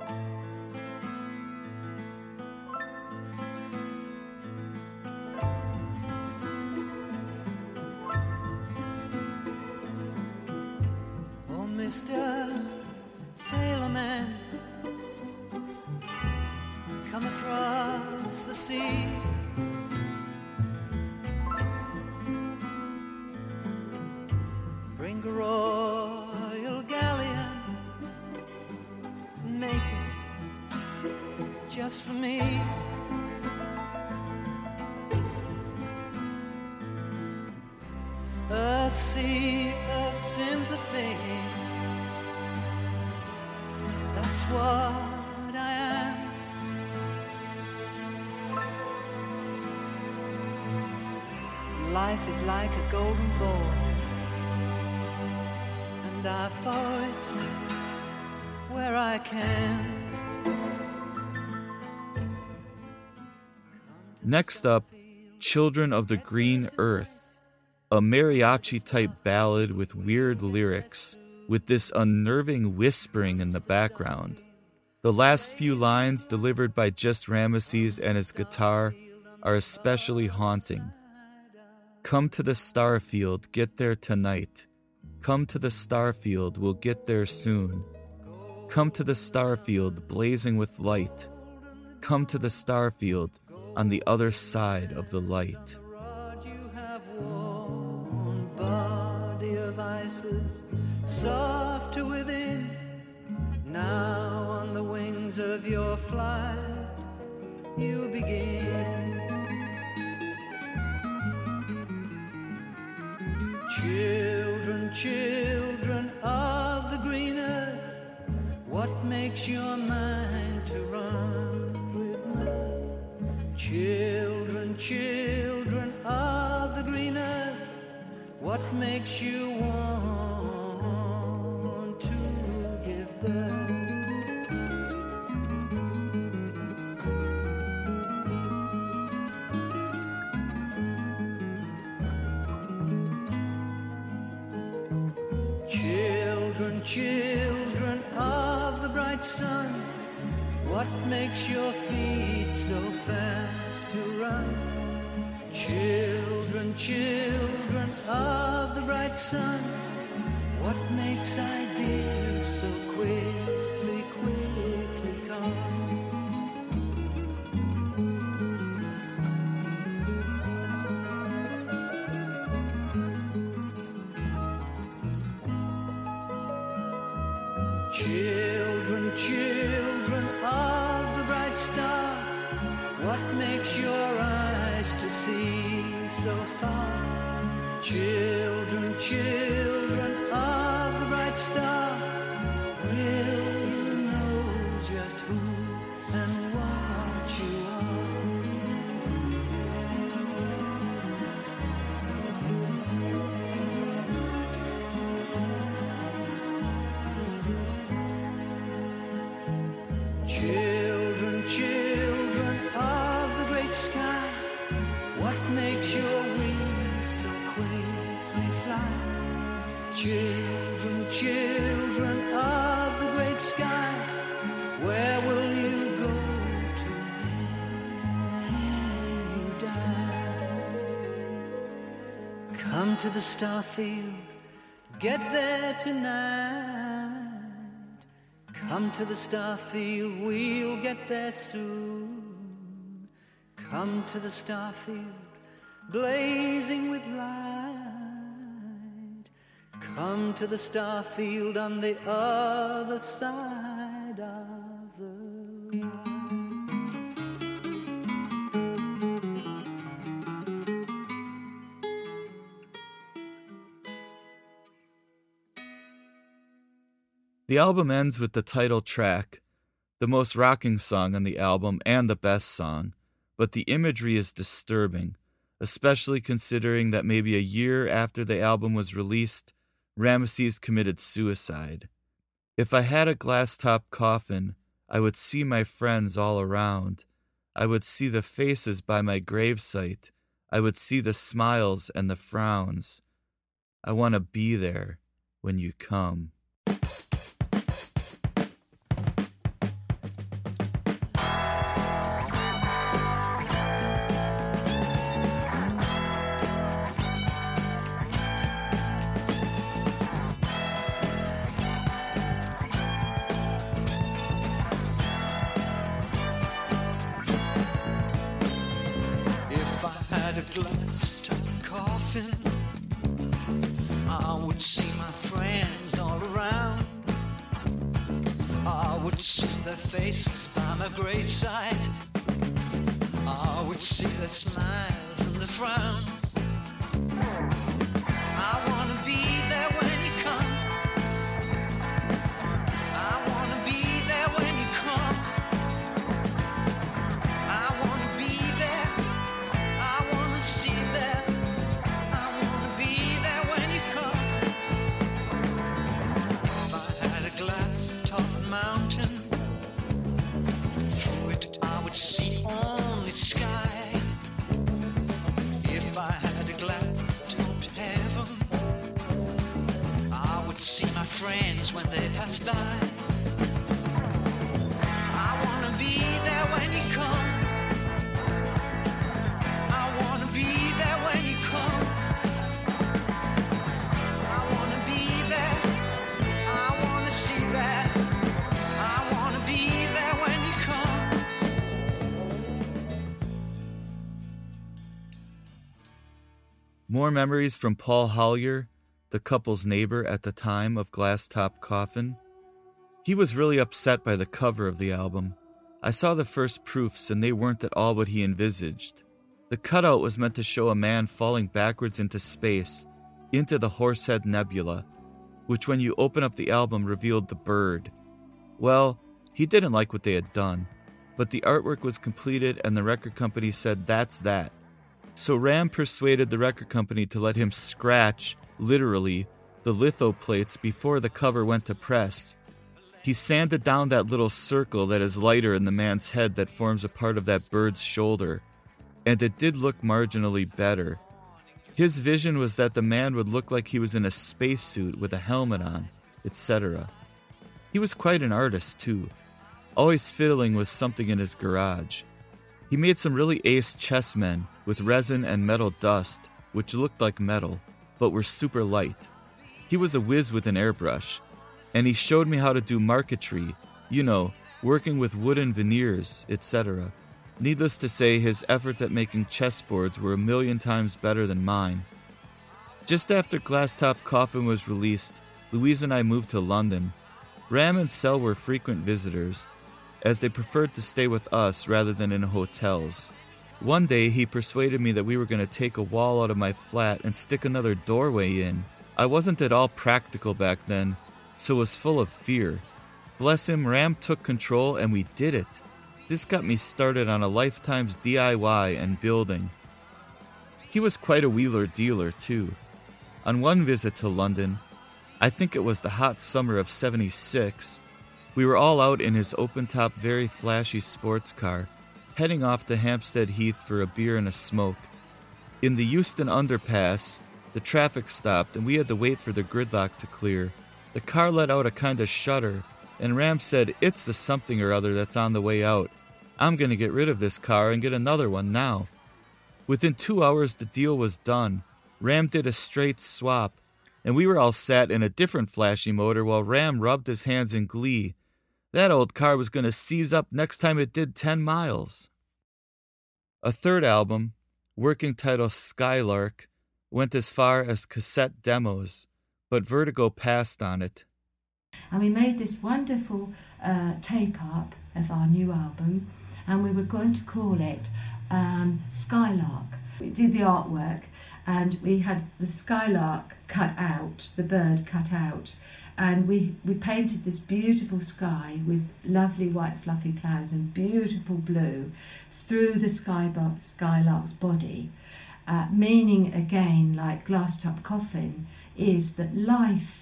Mister Sailor Man, come across the sea. Bring a royal galleon, make it just for me. A sea of sympathy, that's what I am. Life is like a golden ball, and I follow it where I can. Next up, Children of the Green Earth, a mariachi-type ballad with weird lyrics, with this unnerving whispering in the background. The last few lines, delivered by just Ramesses and his guitar, are especially haunting. Come to the starfield, get there tonight. Come to the starfield, we'll get there soon. Come to the starfield blazing with light. Come to the starfield on the other side of the light. You have worn body of ices, soft within. Now on the wings of your flight, you begin. Children, children of the green earth, what makes your mind to run with mirth? Children, children of the green earth, what makes you want to give birth? Children, children of the bright sun, what makes your feet so fast to run? Children, children of the bright sun, what makes ideas so quickly, quickly come? Children, children of the bright star, what makes your eyes to see so far? Children, children of the bright star, will you know just who and what you Children, children of the great sky, what makes your wings so quickly fly? Children, children of the great sky, where will you go to when you die? Come to the starfield, get there tonight. Come to the starfield, we'll get there soon. Come to the starfield, blazing with light. Come to the starfield on the other side of the light. The album ends with the title track, the most rocking song on the album and the best song, but the imagery is disturbing, especially considering that maybe a year after the album was released, Ramesses committed suicide. If I had a glass-top coffin, I would see my friends all around. I would see the faces by my gravesite. I would see the smiles and the frowns. I want to be there when you come. Glass-top coffin, I would see my friends all around. I would see their faces by my graveside. I would see their smiles and their frowns. I want to be there when you come. I want to be there when you come. I want to be there. I want to see that. I want to be there when you come. If I had a glass-top mountain, through it I would see only sky. If I had a glass-topped heaven, I would see my friends when they passed by. I want to be there when you come. Be there when you come. I wanna be there. I wanna see that. More memories from Paul Hollier, the couple's neighbor at the time of Glass Top Coffin. He was really upset by the cover of the album. I saw the first proofs and they weren't at all what he envisaged. The cutout was meant to show a man falling backwards into space, into the Horsehead Nebula, which when you open up the album revealed the bird. Well, he didn't like what they had done, but the artwork was completed and the record company said that's that. So Ram persuaded the record company to let him scratch, literally, the litho plates before the cover went to press. He sanded down that little circle that is lighter in the man's head that forms a part of that bird's shoulder, and it did look marginally better. His vision was that the man would look like he was in a spacesuit with a helmet on, et cetera. He was quite an artist, too, always fiddling with something in his garage. He made some really ace chessmen with resin and metal dust, which looked like metal, but were super light. He was a whiz with an airbrush, and he showed me how to do marquetry, you know, working with wooden veneers, et cetera. Needless to say, his efforts at making chessboards were a million times better than mine. Just after Glass Top Coffin was released, Louise and I moved to London. Ram and Sel were frequent visitors, as they preferred to stay with us rather than in hotels. One day, he persuaded me that we were going to take a wall out of my flat and stick another doorway in. I wasn't at all practical back then, so was full of fear. Bless him, Ram took control and we did it. This got me started on a lifetime's D I Y and building. He was quite a wheeler dealer, too. On one visit to London, I think it was the hot summer of seventy-six, we were all out in his open-top, very flashy sports car, heading off to Hampstead Heath for a beer and a smoke. In the Euston Underpass, the traffic stopped and we had to wait for the gridlock to clear. The car let out a kind of shudder, and Ram said, "It's the something or other that's on the way out. I'm going to get rid of this car and get another one now." Within two hours, the deal was done. Ram did a straight swap, and we were all sat in a different flashy motor while Ram rubbed his hands in glee. That old car was going to seize up next time it did ten miles. A third album, working title Skylark, went as far as cassette demos, but Vertigo passed on it. And we made this wonderful uh, tape-up of our new album, and we were going to call it um, Skylark. We did the artwork, and we had the skylark cut out, the bird cut out, and we, we painted this beautiful sky with lovely white fluffy clouds and beautiful blue through the skylark, skylark's body, uh, meaning again, like Glass Top Coffin, is that life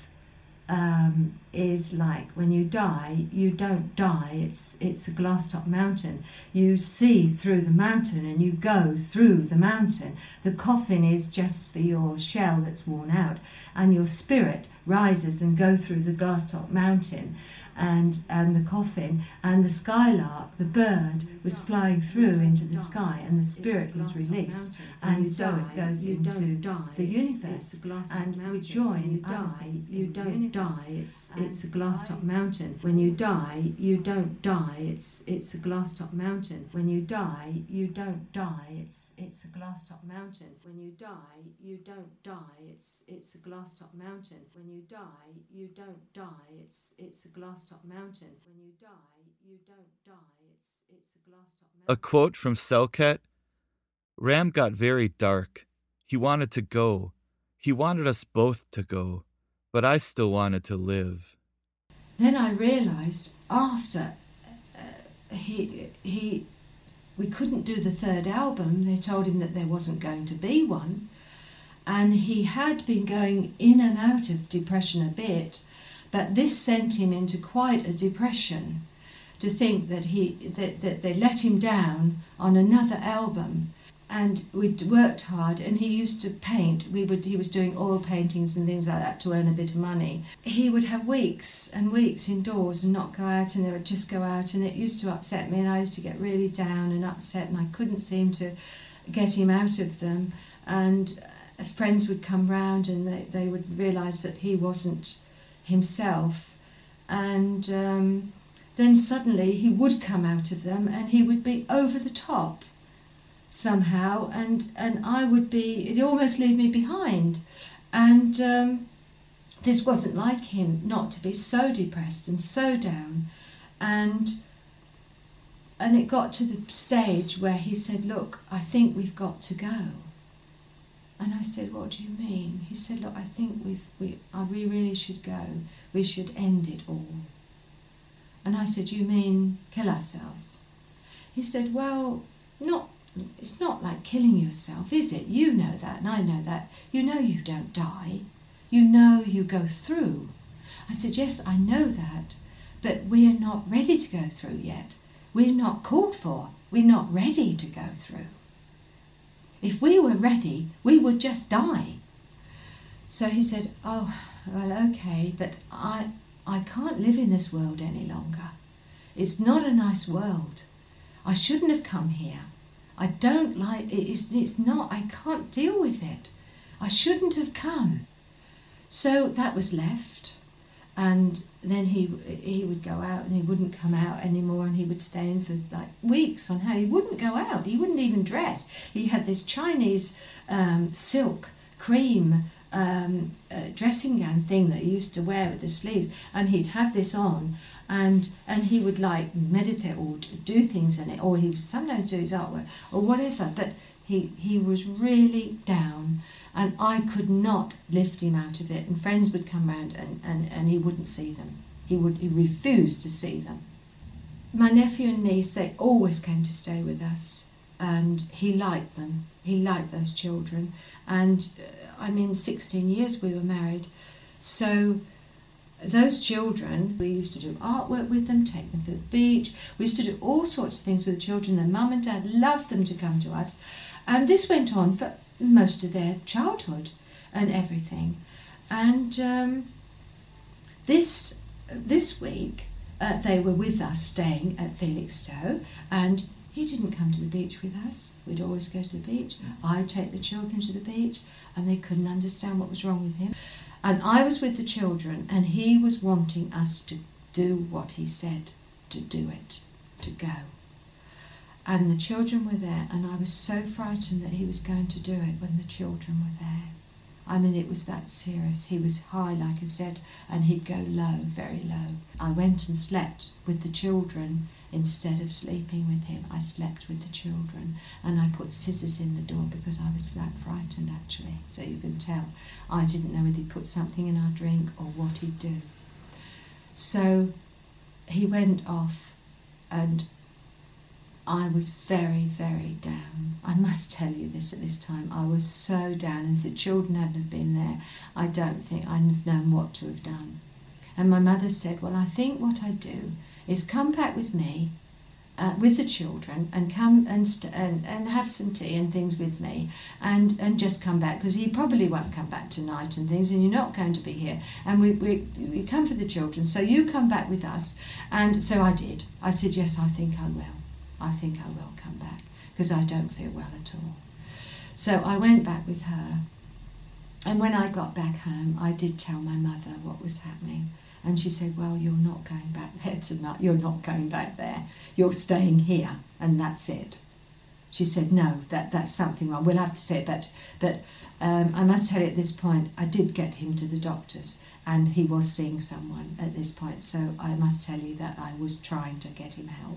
um, is like when you die, you don't die, it's, it's a glass top mountain. You see through the mountain and you go through the mountain. The coffin is just for your shell that's worn out, and your spirit rises and go through the glass top mountain and, and the coffin, and the skylark, the bird, was flying through into the sky, and the spirit was released, and so it goes into the universe, and we join die, you don't die, it's, it's a glass top mountain. When you die, you don't die, it's, it's a glass top mountain. When you die, you don't die, it's, it's a glass top mountain. When you die, you don't die, it's, it's a glass top mountain. When you die, you don't die, it's, it's a glass top mountain. When you die, you don't die, it's, it's a glass top mountain. A quote from Selket: Ram got very dark. He wanted to go. He wanted us both to go, but I still wanted to live. Then I realised after uh, he he we couldn't do the third album. They told him that there wasn't going to be one, and he had been going in and out of depression a bit, but this sent him into quite a depression, to think that he that, that they let him down on another album. And we'd worked hard, and he used to paint. We would he was doing oil paintings and things like that to earn a bit of money. He would have weeks and weeks indoors and not go out, and they would just go out, and it used to upset me, and I used to get really down and upset, and I couldn't seem to get him out of them. And friends would come round, and they, they would realise that he wasn't himself, and um, then suddenly he would come out of them, and he would be over the top. somehow, and, and I would be, it'd almost leave me behind. And um, this wasn't like him, not to be so depressed and so down. And and it got to the stage where he said, look, I think we've got to go. And I said, what do you mean? He said, look, I think we've, we, uh, we really should go. We should end it all. And I said, you mean kill ourselves? He said, well, not, it's not like killing yourself, is it? You know that, and I know that. You know you don't die. You know you go through. I said, yes, I know that, but we're not ready to go through yet. We're not called for. We're not ready to go through. If we were ready, we would just die. So he said, oh, well, okay, but I, I can't live in this world any longer. It's not a nice world. I shouldn't have come here. I don't like it. It's, it's not, I can't deal with it. I shouldn't have come. So that was left. And then he he would go out and he wouldn't come out anymore, and he would stay in for like weeks on how he wouldn't go out. He wouldn't even dress. He had this Chinese um, silk cream um, uh, dressing gown thing that he used to wear with the sleeves, and he'd have this on, and and he would like meditate or do things in it, or he would sometimes do his artwork or whatever. But he he was really down. And I could not lift him out of it. And friends would come round and, and, and he wouldn't see them. He would he refused to see them. My nephew and niece, they always came to stay with us. And he liked them. He liked those children. And uh, I mean, sixteen years we were married. So those children, we used to do artwork with them, take them to the beach. We used to do all sorts of things with the children. Their mum and dad loved them to come to us. And this went on for most of their childhood and everything. And um, this this week uh, they were with us staying at Felixstowe, and he didn't come to the beach with us. We'd always go to the beach. I'd take the children to the beach, and they couldn't understand what was wrong with him. And I was with the children, and he was wanting us to do what he said, to do it, to go. And the children were there, and I was so frightened that he was going to do it when the children were there. I mean, it was that serious. He was high, like I said, and he'd go low, very low. I went and slept with the children instead of sleeping with him. I slept with the children, and I put scissors in the door because I was that frightened, actually. So you can tell. I didn't know whether he'd put something in our drink or what he'd do. So he went off, and I was very, very down. I must tell you this at this time. I was so down, and if the children hadn't have been there, I don't think I'd have known what to have done. And my mother said, well, I think what I'd do is come back with me, uh, with the children, and come and, st- and and have some tea and things with me, and, and just come back, because he probably won't come back tonight and things, and you're not going to be here. And we, we, we come for the children, so you come back with us. And so I did. I said, yes, I think I will. I think I will come back, because I don't feel well at all. So I went back with her, and when I got back home, I did tell my mother what was happening, and she said, well, you're not going back there tonight, you're not going back there, you're staying here, and that's it. She said, no, that, that's something wrong, we'll have to say it, but, but um, I must tell you at this point, I did get him to the doctors, and he was seeing someone at this point, so I must tell you that I was trying to get him help.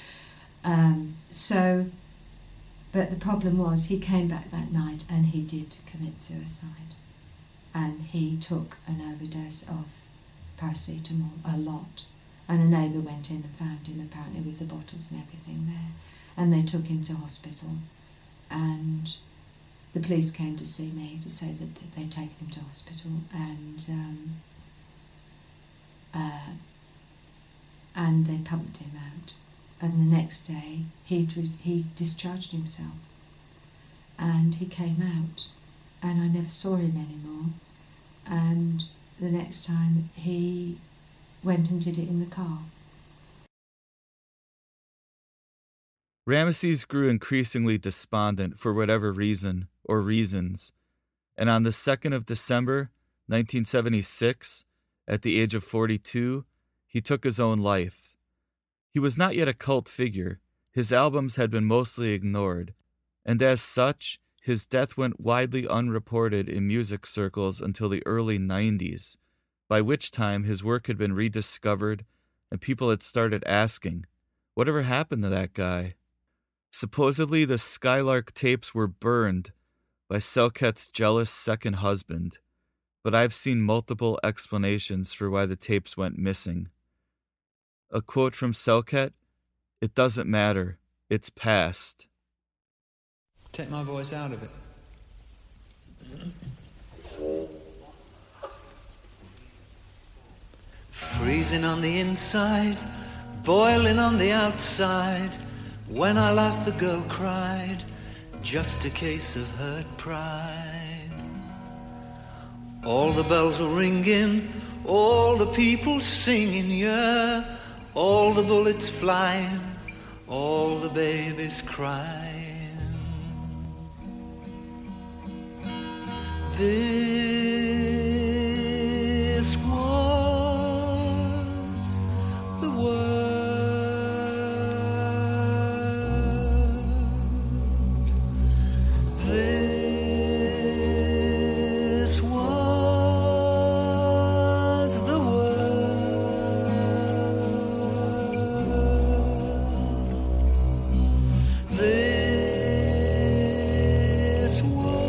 Um, so, but the problem was he came back that night and he did commit suicide, and he took an overdose of paracetamol, a lot, and a neighbour went in and found him apparently with the bottles and everything there, and they took him to hospital, and the police came to see me to say that they'd taken him to hospital, and um, uh, and they pumped him out. And the next day, he he discharged himself, and he came out, and I never saw him anymore. And the next time, he went and did it in the car. Ramesses grew increasingly despondent for whatever reason or reasons, and on the second of December, nineteen seventy-six, at the age of forty-two, he took his own life. He was not yet a cult figure. His albums had been mostly ignored, and as such, his death went widely unreported in music circles until the early nineties, by which time his work had been rediscovered and people had started asking, whatever happened to that guy? Supposedly, the Skylark tapes were burned by Selket's jealous second husband, but I've seen multiple explanations for why the tapes went missing. A quote from Selket, "It doesn't matter, it's past." Take my voice out of it. Freezing on the inside, boiling on the outside. When I laughed, the girl cried. Just a case of hurt pride. All the bells were ringing, all the people singing, yeah. All the bullets flying, all the babies crying. This was the world. This was the world. This was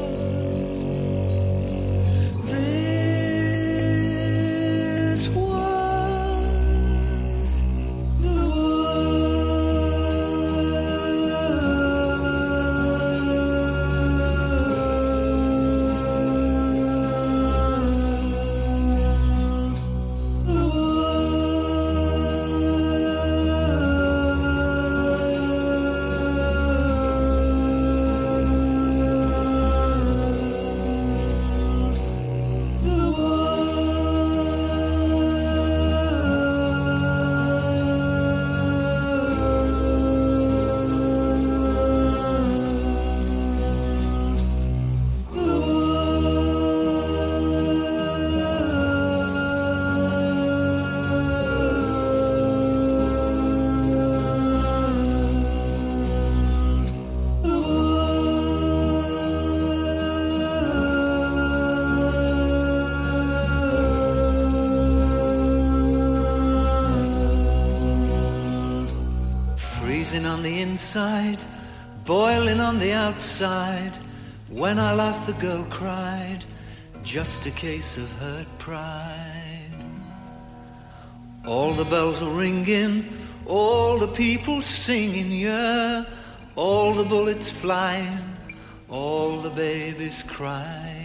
on the inside, boiling on the outside. When I laughed, the girl cried. Just a case of hurt pride. All the bells were ringing, all the people singing, yeah. All the bullets flying, all the babies crying.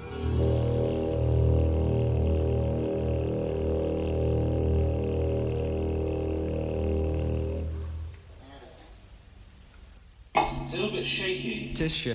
It's a little bit shaky. Just shit.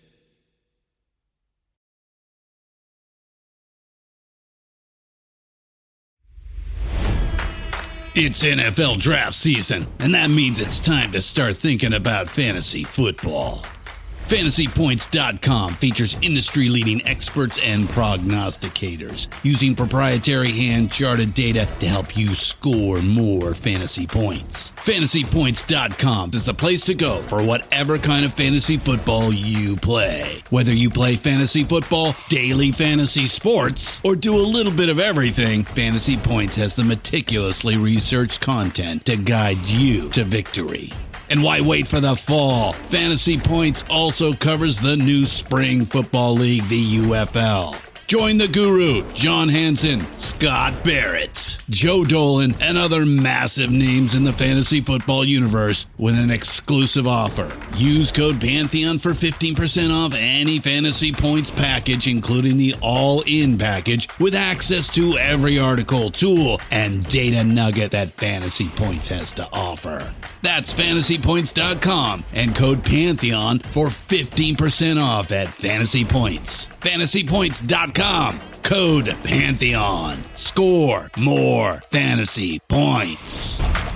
It's N F L draft season, and that means it's time to start thinking about fantasy football. Fantasy Points dot com features industry-leading experts and prognosticators using proprietary hand-charted data to help you score more fantasy points. Fantasy Points dot com is the place to go for whatever kind of fantasy football you play. Whether you play fantasy football, daily fantasy sports, or do a little bit of everything, Fantasy Points has the meticulously researched content to guide you to victory. And why wait for the fall? Fantasy Points also covers the new spring football league, the U F L. Join the guru, John Hansen, Scott Barrett, Joe Dolan, and other massive names in the fantasy football universe with an exclusive offer. Use code Pantheon for fifteen percent off any Fantasy Points package, including the all-in package, with access to every article, tool, and data nugget that Fantasy Points has to offer. That's Fantasy Points dot com and code Pantheon for fifteen percent off at Fantasy Points. Fantasy Points dot com, code Pantheon. Score more fantasy points.